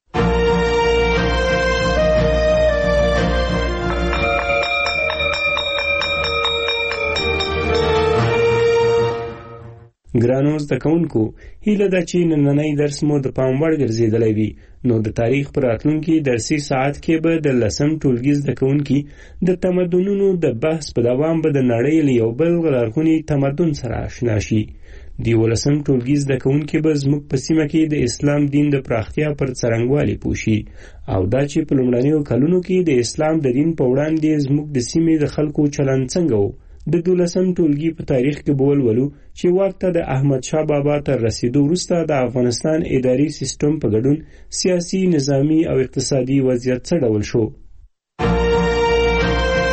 ګرانو زده کوونکو، هیله ده چې نننی درس مو د پام وړ ګرځېدلی وي. نو د تاریخ په راتلونکي درسي ساعت کې به د لسم ټولګي زده کوونکي د تمدنونو د بحث په دوام به د نړۍ له یو بل لرغوني تمدن سره اشنا شي. د یولسم ټولګي زده کوونکي به زموږ په سیمه کې د اسلام دین د پراختیا پر څرنګوالي پوه شي او دا چې په لومړنیو کلونو کې د اسلام د دین په وړاندې زموږ د سیمې د خلکو چلند څنګه و. د دولسم ټولګي په تاریخ کې به ولولو چې واک ته د احمد شاه بابا تر رسیدو وروسته د افغانستان اداري سیستم په ګډون سیاسي، نظامي او اقتصادي وضعیت څه ډول شو.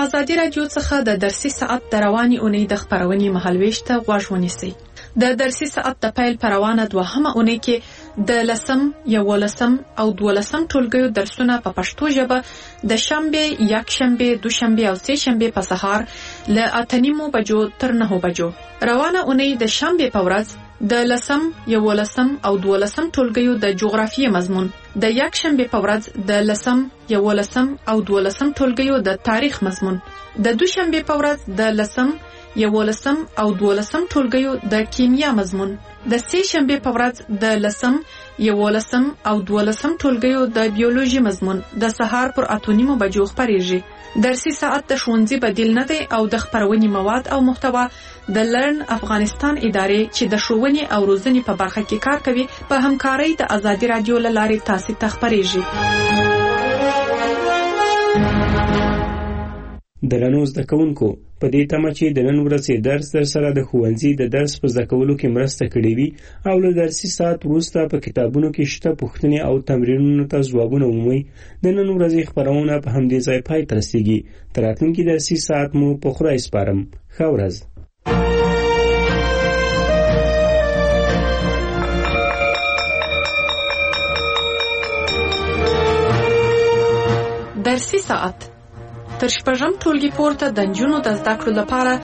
ازادي راډیو څخه د درسي ساعت د رواني اونۍ د خبرونې مهالويش ته غوږ ونیسئ. د درسي ساعت د پیل پروانه دوهمه اونۍ کې د لسم، یولسم او دولسم ټولګیو درسونه په پښتو ژبه د شنبه، یکشنبه، دوشنبه او سه شنبه په سهار له اته نیمو بجو تر نهو بجو. روانه اونۍ د شنبه په ورځ د لسم، یولسم او دولسم ټولګیو د جغرافیې مضمون، د یکشنبه په ورځ د لسم، یولسم او دولسم ټولګیو د تاریخ مضمون، د دوشنبه په ورځ د لسم، یولسم او دولسم ټولګیو د کیمیا مضمون، د سه شنبه په ورځ د لسم، یولسم او دولسم ټولګیو د بیولوژي مضمون د سهار پر اته نیمو بجو خبرېږي. درسي ساعت د ښوونځي بدیل نه دی او د خبرونې مواد او محتوا د لرن افغانستان ادارې چې د ښوونې او روزنې په برخه کې کار کوي په همکارۍ د ازادي راډیو له لارې تاسو ته خبرېږي. درنو زده کوونکو، په دې تمه چې د نن ورځې درس در سره د ښوونځي د درس په زده کولو کې مرسته کړې وي او له درسي ساعت وروسته په کتابونو کې شته پوښتنې او تمرینونو ته ځوابونه ومومئ، د نن ورځې خپرونه په همدې ځای پای ته رسیږي. تر راتلونکي درسي ساعت مو په خدای سپارم. ښه ورځ. درسي ساعت تر شپږم ټولګي پورته د نجونو د زده کړو لپاره